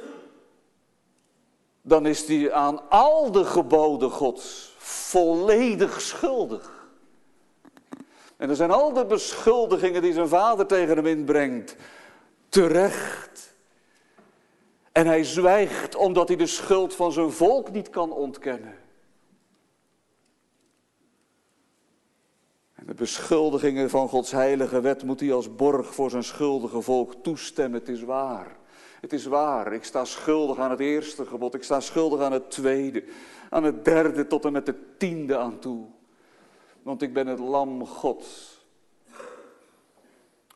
dan is hij aan al de geboden Gods volledig schuldig. En er zijn al de beschuldigingen die zijn vader tegen hem inbrengt, terecht. En hij zwijgt omdat hij de schuld van zijn volk niet kan ontkennen. En de beschuldigingen van Gods heilige wet moet hij als borg voor zijn schuldige volk toestemmen. Het is waar. Het is waar. Ik sta schuldig aan het eerste gebod. Ik sta schuldig aan het tweede. Aan het derde tot en met de 10e aan toe. Want ik ben het lam Gods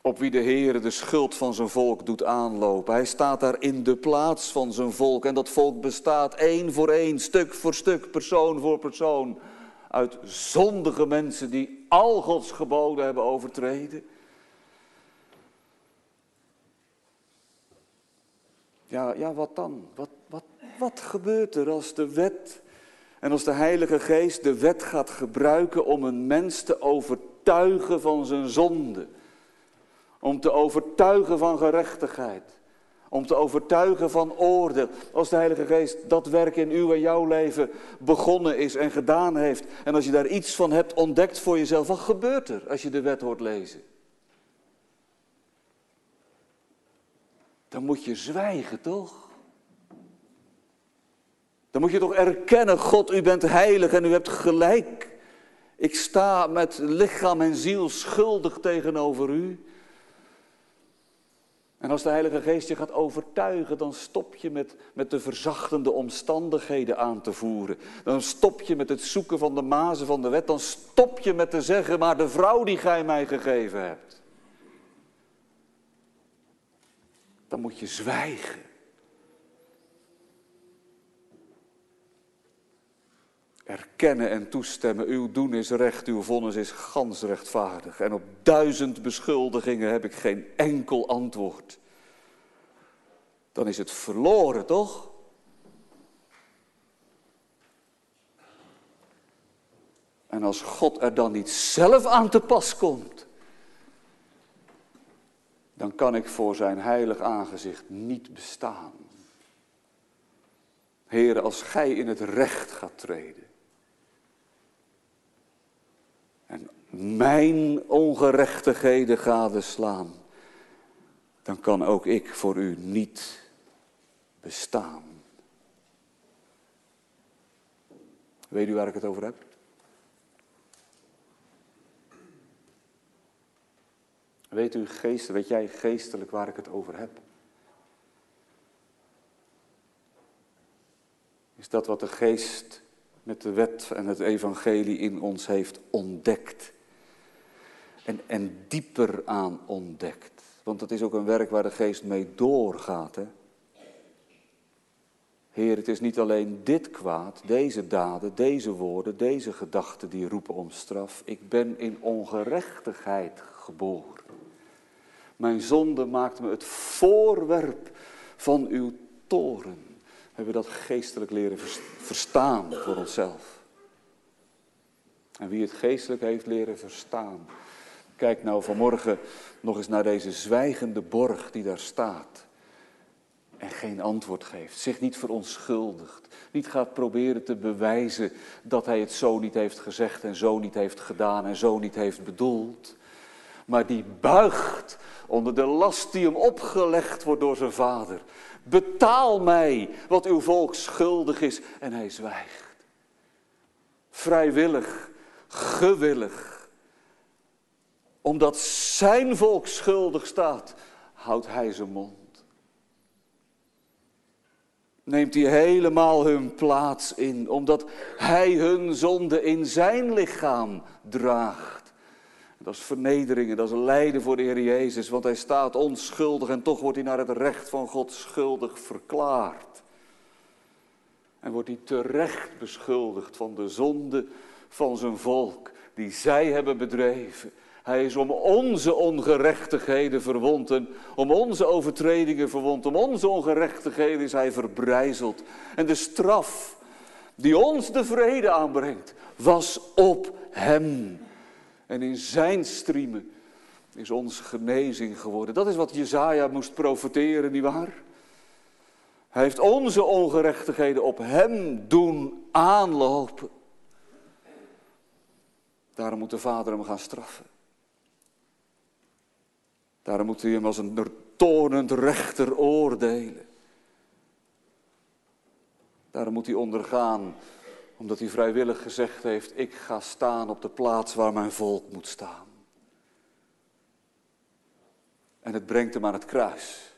op wie de Heere de schuld van zijn volk doet aanlopen. Hij staat daar in de plaats van zijn volk. En dat volk bestaat één voor één, stuk voor stuk, persoon voor persoon, uit zondige mensen die al Gods geboden hebben overtreden. Ja, wat dan? Wat gebeurt er als de wet en als de Heilige Geest de wet gaat gebruiken om een mens te overtuigen van zijn zonde? Om te overtuigen van gerechtigheid. Om te overtuigen van oordeel. Als de Heilige Geest dat werk in uw en jouw leven begonnen is en gedaan heeft. En als je daar iets van hebt ontdekt voor jezelf. Wat gebeurt er als je de wet hoort lezen? Dan moet je zwijgen, toch? Dan moet je toch erkennen, God, u bent heilig en u hebt gelijk. Ik sta met lichaam en ziel schuldig tegenover u. En als de Heilige Geest je gaat overtuigen, dan stop je met de verzachtende omstandigheden aan te voeren. Dan stop je met het zoeken van de mazen van de wet. Dan stop je met te zeggen, maar de vrouw die gij mij gegeven hebt. Dan moet je zwijgen. Erkennen en toestemmen, uw doen is recht, uw vonnis is gans rechtvaardig. En op 1000 beschuldigingen heb ik geen enkel antwoord. Dan is het verloren, toch? En als God er dan niet zelf aan te pas komt, dan kan ik voor zijn heilig aangezicht niet bestaan. Heere, als gij in het recht gaat treden en mijn ongerechtigheden gadeslaan, dan kan ook ik voor u niet bestaan. Weet u waar ik het over heb? Weet jij geestelijk waar ik het over heb? Is dat wat de Geest met de wet en het evangelie in ons heeft ontdekt. En dieper aan ontdekt. Want het is ook een werk waar de Geest mee doorgaat. Hè? Heer, het is niet alleen dit kwaad, deze daden, deze woorden, deze gedachten die roepen om straf. Ik ben in ongerechtigheid geboren. Mijn zonde maakt me het voorwerp van uw toorn. We hebben dat geestelijk leren verstaan voor onszelf. En wie het geestelijk heeft leren verstaan, kijk nou vanmorgen nog eens naar deze zwijgende borg die daar staat. En geen antwoord geeft, zich niet verontschuldigt. Niet gaat proberen te bewijzen dat hij het zo niet heeft gezegd en zo niet heeft gedaan en zo niet heeft bedoeld. Maar die buigt onder de last die hem opgelegd wordt door zijn vader. Betaal mij wat uw volk schuldig is. En hij zwijgt. Vrijwillig, gewillig. Omdat zijn volk schuldig staat, houdt hij zijn mond. Neemt hij helemaal hun plaats in, omdat hij hun zonde in zijn lichaam draagt. Dat is vernedering en dat is lijden voor de Heer Jezus, want hij staat onschuldig en toch wordt hij naar het recht van God schuldig verklaard. En wordt hij terecht beschuldigd van de zonde van zijn volk, die zij hebben bedreven. Hij is om onze ongerechtigheden verwond en om onze overtredingen verwond. Om onze ongerechtigheden is hij verbrijzeld. En de straf die ons de vrede aanbrengt, was op hem. En in zijn striemen is onze genezing geworden. Dat is wat Jesaja moest profeteren, nietwaar? Hij heeft onze ongerechtigheden op hem doen aanlopen. Daarom moet de Vader hem gaan straffen. Daarom moet hij hem als een toornend rechter oordelen. Daarom moet hij ondergaan, omdat hij vrijwillig gezegd heeft, ik ga staan op de plaats waar mijn volk moet staan. En het brengt hem aan het kruis.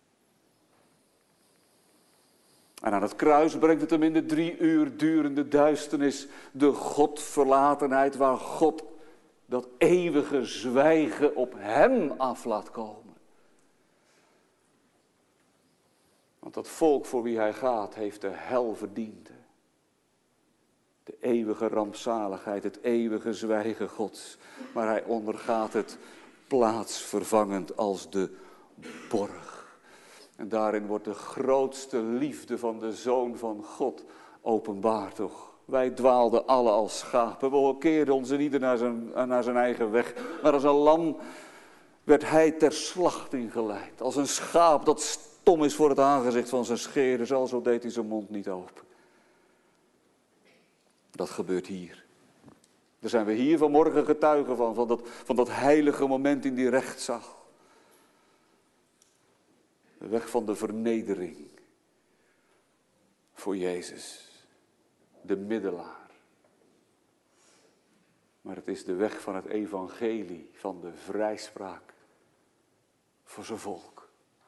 En aan het kruis brengt het hem in de 3 uur durende duisternis, de Godverlatenheid waar God dat eeuwige zwijgen op hem af laat komen. Want dat volk voor wie hij gaat, heeft de hel verdiend. De eeuwige rampzaligheid, het eeuwige zwijgen Gods. Maar hij ondergaat het plaatsvervangend als de borg. En daarin wordt de grootste liefde van de Zoon van God openbaar, toch? Wij dwaalden alle als schapen. We keerden ons ieder naar zijn eigen weg. Maar als een lam werd hij ter slachting geleid. Als een schaap dat stom is voor het aangezicht van zijn scheerder. Zo deed hij zijn mond niet open. Dat gebeurt hier. Daar zijn we hier vanmorgen getuigen van dat heilige moment in die rechtszaal. De weg van de vernedering voor Jezus. De middelaar. Maar het is de weg van het evangelie, van de vrijspraak voor zijn volk.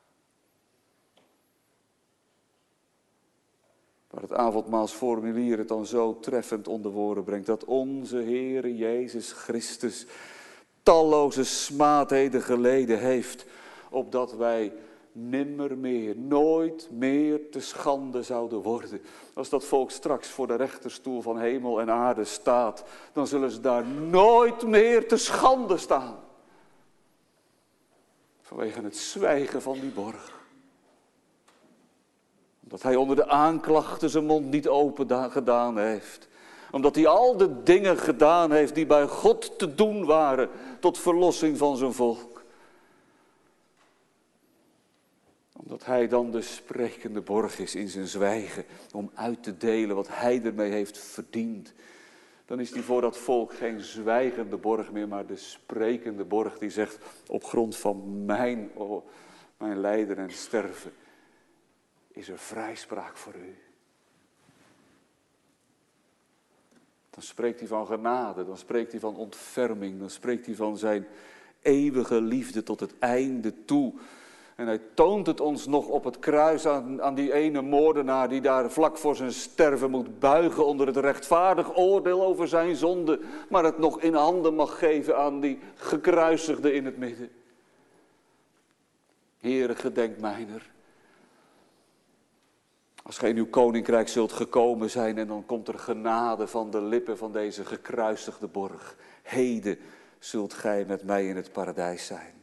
Waar het avondmaalsformulier het dan zo treffend onder woorden brengt, dat onze Heere Jezus Christus talloze smaadheden geleden heeft, opdat wij nimmer meer, nooit meer te schande zouden worden. Als dat volk straks voor de rechterstoel van hemel en aarde staat, dan zullen ze daar nooit meer te schande staan. Vanwege het zwijgen van die borg. Omdat hij onder de aanklachten zijn mond niet open gedaan heeft. Omdat hij al de dingen gedaan heeft die bij God te doen waren tot verlossing van zijn volk. Omdat hij dan de sprekende borg is in zijn zwijgen om uit te delen wat hij ermee heeft verdiend. Dan is hij voor dat volk geen zwijgende borg meer, maar de sprekende borg die zegt op grond van mijn lijden en sterven is er vrijspraak voor u. Dan spreekt hij van genade, dan spreekt hij van ontferming, dan spreekt hij van zijn eeuwige liefde tot het einde toe. En hij toont het ons nog op het kruis aan die ene moordenaar die daar vlak voor zijn sterven moet buigen onder het rechtvaardig oordeel over zijn zonde, maar het nog in handen mag geven aan die gekruisigde in het midden. Heere, gedenk mijner. Als gij in uw koninkrijk zult gekomen zijn en dan komt er genade van de lippen van deze gekruisigde borg. Heden zult gij met mij in het paradijs zijn.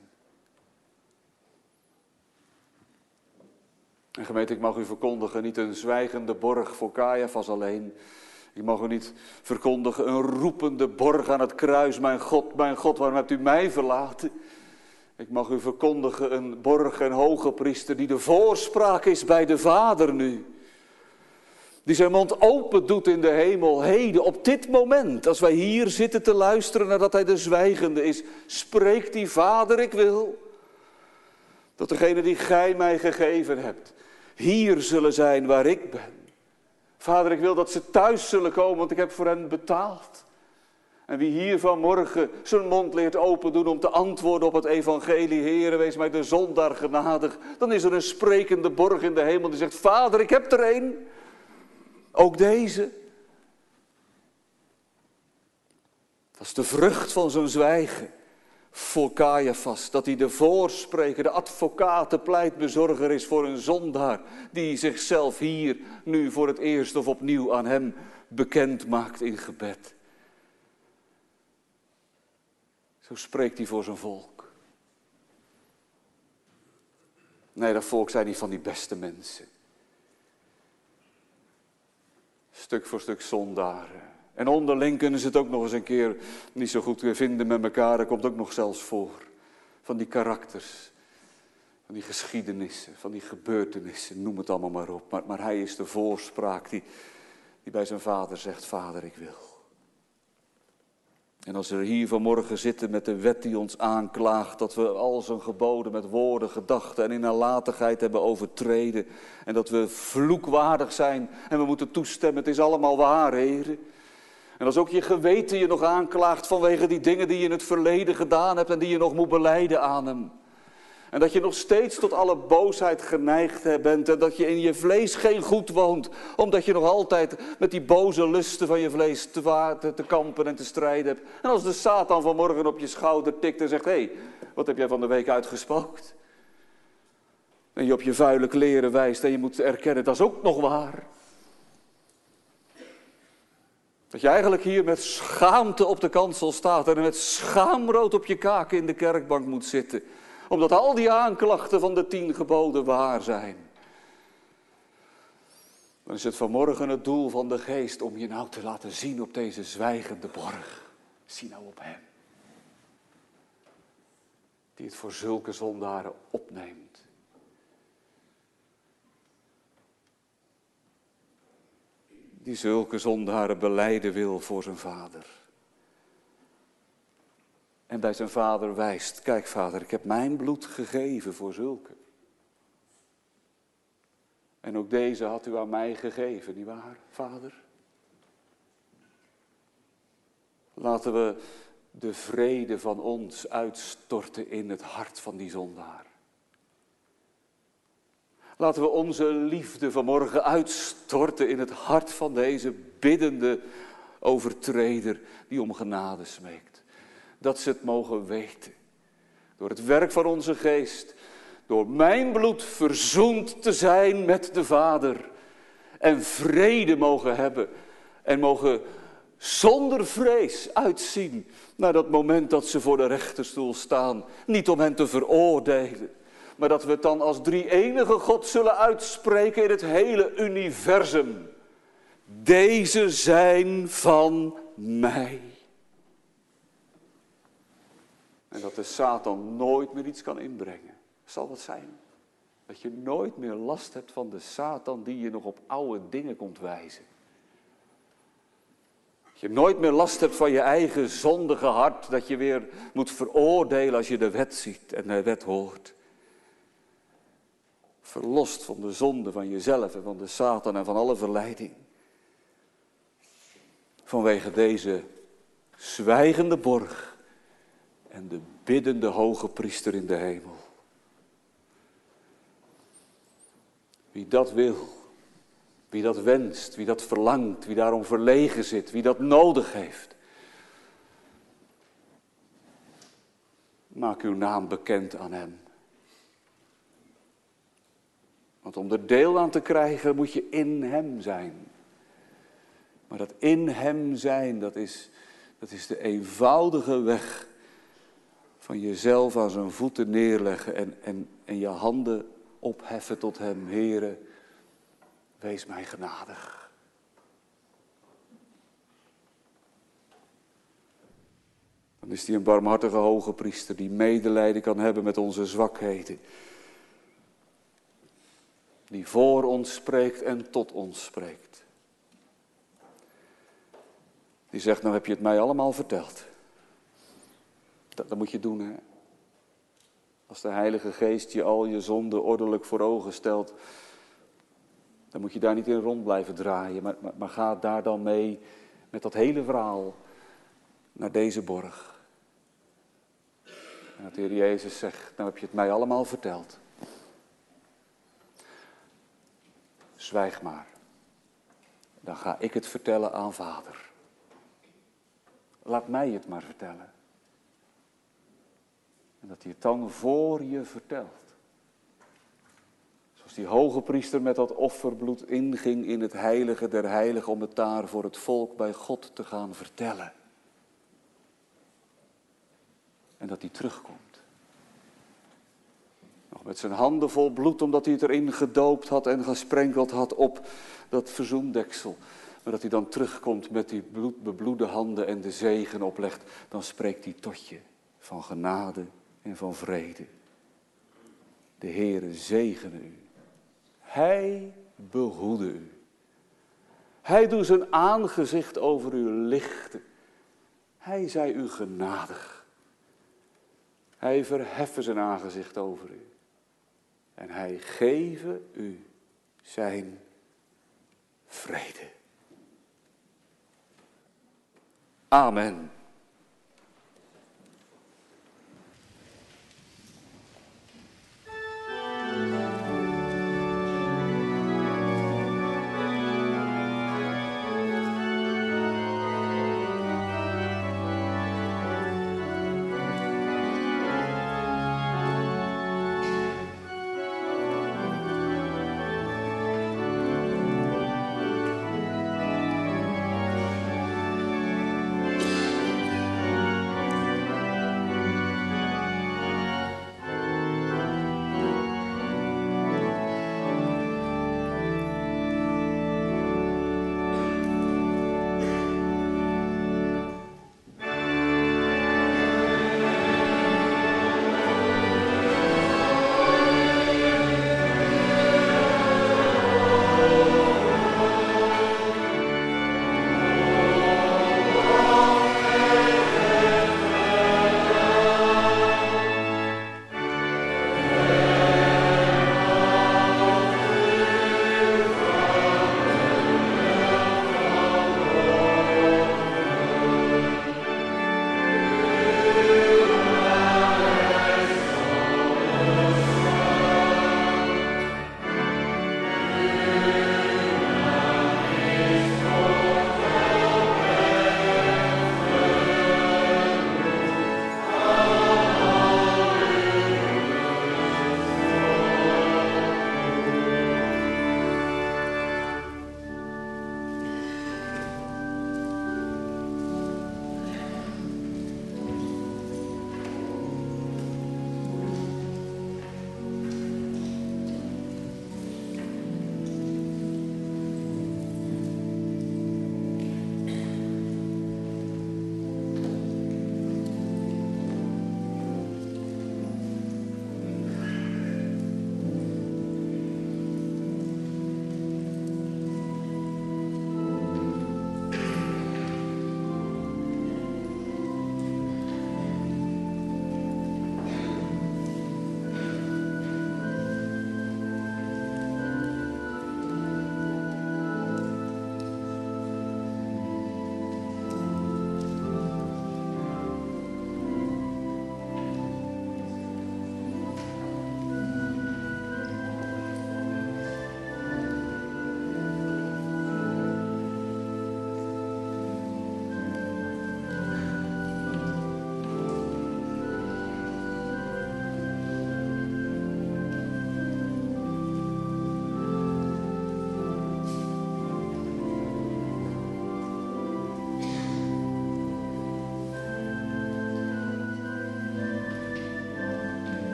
En gemeente, ik mag u verkondigen, niet een zwijgende borg voor Caiaphas alleen. Ik mag u niet verkondigen, een roepende borg aan het kruis. Mijn God, waarom hebt u mij verlaten? Ik mag u verkondigen, een borg en hoge priester die de voorspraak is bij de Vader nu. Die zijn mond open doet in de hemel, heden, op dit moment. Als wij hier zitten te luisteren nadat hij de zwijgende is, spreekt die Vader, ik wil dat degene die gij mij gegeven hebt, hier zullen zijn waar ik ben. Vader, ik wil dat ze thuis zullen komen, want ik heb voor hen betaald. En wie hier vanmorgen zijn mond leert open doen om te antwoorden op het evangelie, Heere, wees mij de zondaar genadig, dan is er een sprekende borg in de hemel die zegt, Vader, ik heb er een. Ook deze. Dat is de vrucht van zijn zwijgen. Voor Caiaphas, dat hij de voorspreker, de advocaat, de pleitbezorger is voor een zondaar die zichzelf hier nu voor het eerst of opnieuw aan hem bekend maakt in gebed. Zo spreekt hij voor zijn volk. Nee, dat volk zijn niet van die beste mensen. Stuk voor stuk zondaren. En onderling kunnen ze het ook nog eens een keer niet zo goed vinden met elkaar. Dat komt ook nog zelfs voor. Van die karakters, van die geschiedenissen, van die gebeurtenissen, noem het allemaal maar op. Maar hij is de voorspraak die bij zijn vader zegt, Vader, ik wil. En als we hier vanmorgen zitten met de wet die ons aanklaagt, dat we al zijn geboden met woorden, gedachten en in nalatigheid hebben overtreden. En dat we vloekwaardig zijn en we moeten toestemmen, het is allemaal waar, Heer. En als ook je geweten je nog aanklaagt vanwege die dingen die je in het verleden gedaan hebt en die je nog moet belijden aan hem. En dat je nog steeds tot alle boosheid geneigd bent. En dat je in je vlees geen goed woont. Omdat je nog altijd met die boze lusten van je vlees te kampen en te strijden hebt. En als de Satan vanmorgen op je schouder tikt en zegt: hé, wat heb jij van de week uitgespookt? En je op je vuile kleren wijst en je moet erkennen, dat is ook nog waar. Dat je eigenlijk hier met schaamte op de kansel staat en met schaamrood op je kaken in de kerkbank moet zitten. Omdat al die aanklachten van de 10 geboden waar zijn. Dan is het vanmorgen het doel van de geest om je nou te laten zien op deze zwijgende borg. Zie nou op hem. Die het voor zulke zondaren opneemt. Die zulke zondaren belijden wil voor zijn vader. En bij zijn vader wijst: kijk vader, ik heb mijn bloed gegeven voor zulke. En ook deze had u aan mij gegeven, nietwaar, vader? Laten we de vrede van ons uitstorten in het hart van die zondaar. Laten we onze liefde vanmorgen uitstorten in het hart van deze biddende overtreder die om genade smeekt. Dat ze het mogen weten. Door het werk van onze geest. Door mijn bloed verzoend te zijn met de Vader. En vrede mogen hebben. En mogen zonder vrees uitzien naar dat moment dat ze voor de rechterstoel staan. Niet om hen te veroordelen. Maar dat we het dan als drie-enige God zullen uitspreken in het hele universum. Deze zijn van mij. En dat de Satan nooit meer iets kan inbrengen. Zal dat zijn? Dat je nooit meer last hebt van de Satan die je nog op oude dingen komt wijzen. Dat je nooit meer last hebt van je eigen zondige hart. Dat je weer moet veroordelen als je de wet ziet en de wet hoort. Verlost van de zonde van jezelf en van de Satan en van alle verleiding. Vanwege deze zwijgende borg en de biddende hoge priester in de hemel. Wie dat wil, wie dat wenst, wie dat verlangt, wie daarom verlegen zit, wie dat nodig heeft. Maak uw naam bekend aan hem. Want om er deel aan te krijgen moet je in hem zijn. Maar dat in hem zijn, dat is de eenvoudige weg van jezelf aan zijn voeten neerleggen en je handen opheffen tot hem. Heere, wees mij genadig. Dan is hij een barmhartige hoge priester die medelijden kan hebben met onze zwakheden. Die voor ons spreekt en tot ons spreekt. Die zegt, nou heb je het mij allemaal verteld. Dat moet je doen, hè. Als de Heilige Geest je al je zonden ordelijk voor ogen stelt, dan moet je daar niet in rond blijven draaien. Maar ga daar dan mee met dat hele verhaal naar deze borg. En dat de Heer Jezus zegt, nou heb je het mij allemaal verteld. Zwijg maar. Dan ga ik het vertellen aan Vader. Laat mij het maar vertellen. En dat hij het dan voor je vertelt. Zoals die hoge priester met dat offerbloed inging in het heilige der heiligen om het daar voor het volk bij God te gaan vertellen. En dat hij terugkomt. Nog met zijn handen vol bloed, omdat hij het erin gedoopt had en gesprenkeld had op dat verzoendeksel. Maar dat hij dan terugkomt met die bebloede handen en de zegen oplegt. Dan spreekt hij tot je van genade en van vrede. De Heere zegene u. Hij behoede u. Hij doet zijn aangezicht over u lichten. Hij zij u genadig. Hij verheffen zijn aangezicht over u. En hij geven u zijn vrede. Amen.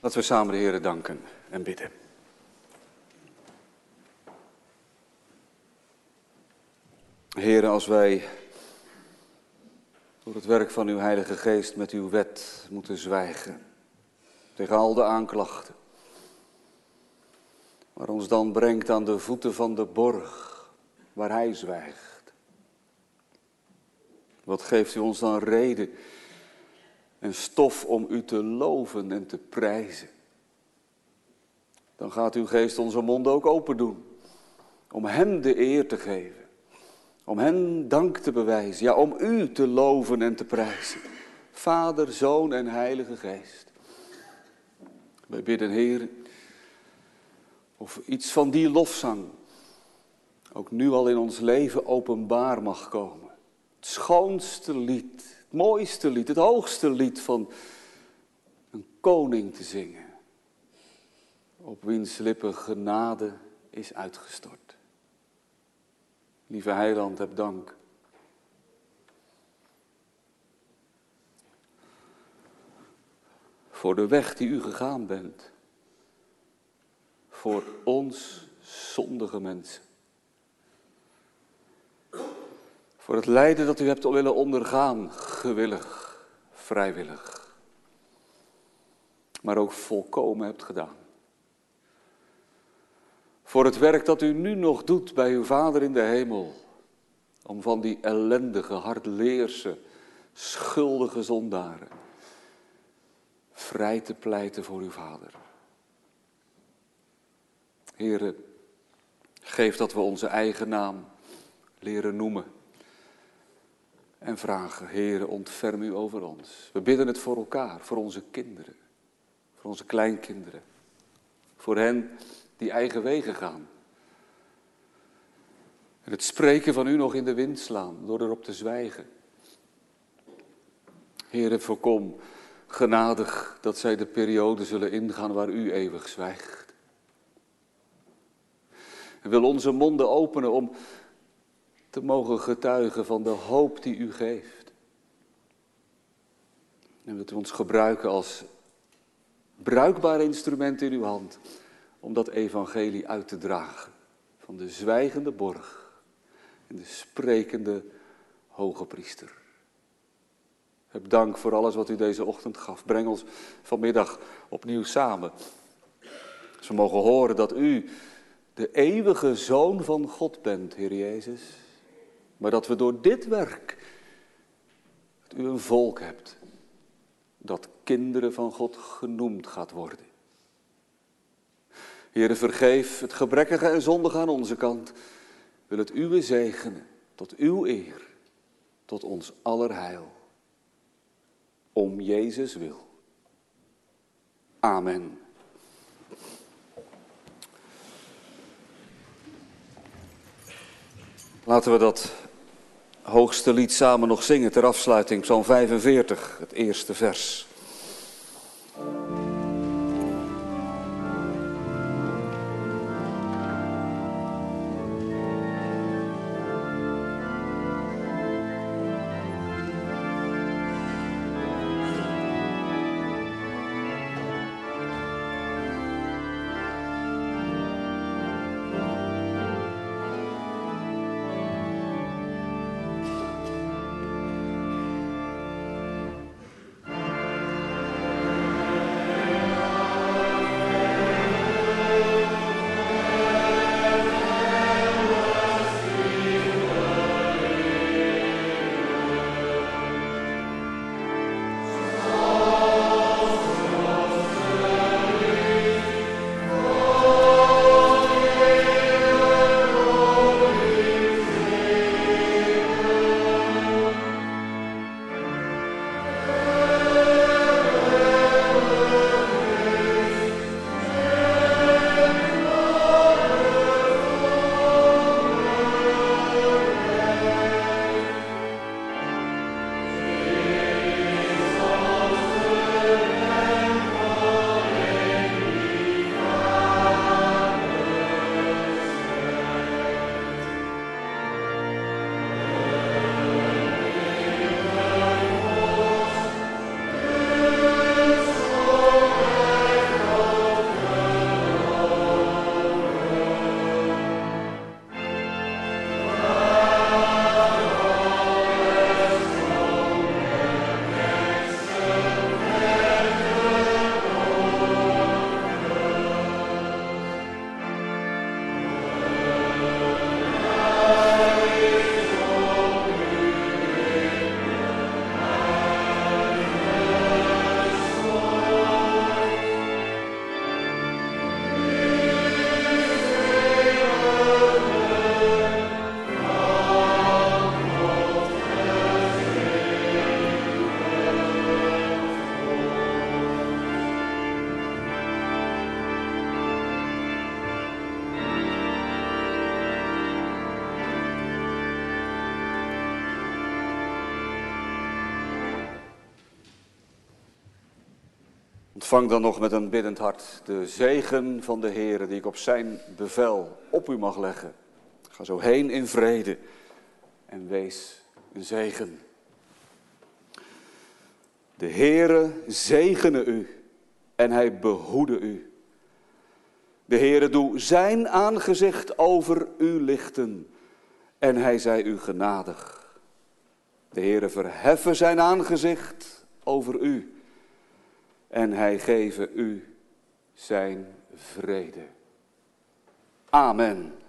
Laten we samen de Heere danken en bidden. Heere, als wij door het werk van uw Heilige Geest met uw wet moeten zwijgen tegen al de aanklachten, maar ons dan brengt aan de voeten van de borg waar hij zwijgt. Wat geeft u ons dan reden en stof om u te loven en te prijzen? Dan gaat uw Geest onze monden ook open doen, om hem de eer te geven, om hem dank te bewijzen, ja, om u te loven en te prijzen. Vader, Zoon en Heilige Geest. Wij bidden, Heer, of iets van die lofzang ook nu al in ons leven openbaar mag komen. Het schoonste lied, het mooiste lied, het hoogste lied van een koning te zingen, op wiens lippen genade is uitgestort. Lieve Heiland, heb dank. Voor de weg die u gegaan bent. Voor ons zondige mensen. Voor het lijden dat u hebt willen ondergaan, gewillig, vrijwillig. Maar ook volkomen hebt gedaan. Voor het werk dat u nu nog doet bij uw Vader in de hemel. Om van die ellendige, hardleerse, schuldige zondaren vrij te pleiten voor uw Vader. Heere, geef dat we onze eigen naam leren noemen. En vragen, Heere, ontferm u over ons. We bidden het voor elkaar, voor onze kinderen, voor onze kleinkinderen. Voor hen die eigen wegen gaan. En het spreken van u nog in de wind slaan, door erop te zwijgen. Heere, voorkom genadig dat zij de periode zullen ingaan waar u eeuwig zwijgt. En wil onze monden openen om te mogen getuigen van de hoop die u geeft. En wilt u ons gebruiken als bruikbaar instrument in uw hand om dat evangelie uit te dragen van de zwijgende borg en de sprekende hoge priester. Heb dank voor alles wat u deze ochtend gaf. Breng ons vanmiddag opnieuw samen. Ze mogen horen dat u de eeuwige Zoon van God bent, Heer Jezus. Maar dat we door dit werk, dat u een volk hebt, dat kinderen van God genoemd gaat worden. Heere, vergeef het gebrekkige en zondige aan onze kant. Wil het uwe zegenen, tot uw eer, tot ons aller heil. Om Jezus wil. Amen. Laten we dat hoogste lied samen nog zingen ter afsluiting. Psalm 45, het eerste vers. Ontvang dan nog met een biddend hart de zegen van de Heere die ik op zijn bevel op u mag leggen. Ga zo heen in vrede en wees een zegen. De Heere zegene u en hij behoede u. De Heere doe zijn aangezicht over u lichten en hij zij u genadig. De Heere verheffe zijn aangezicht over u en hij geven u zijn vrede. Amen.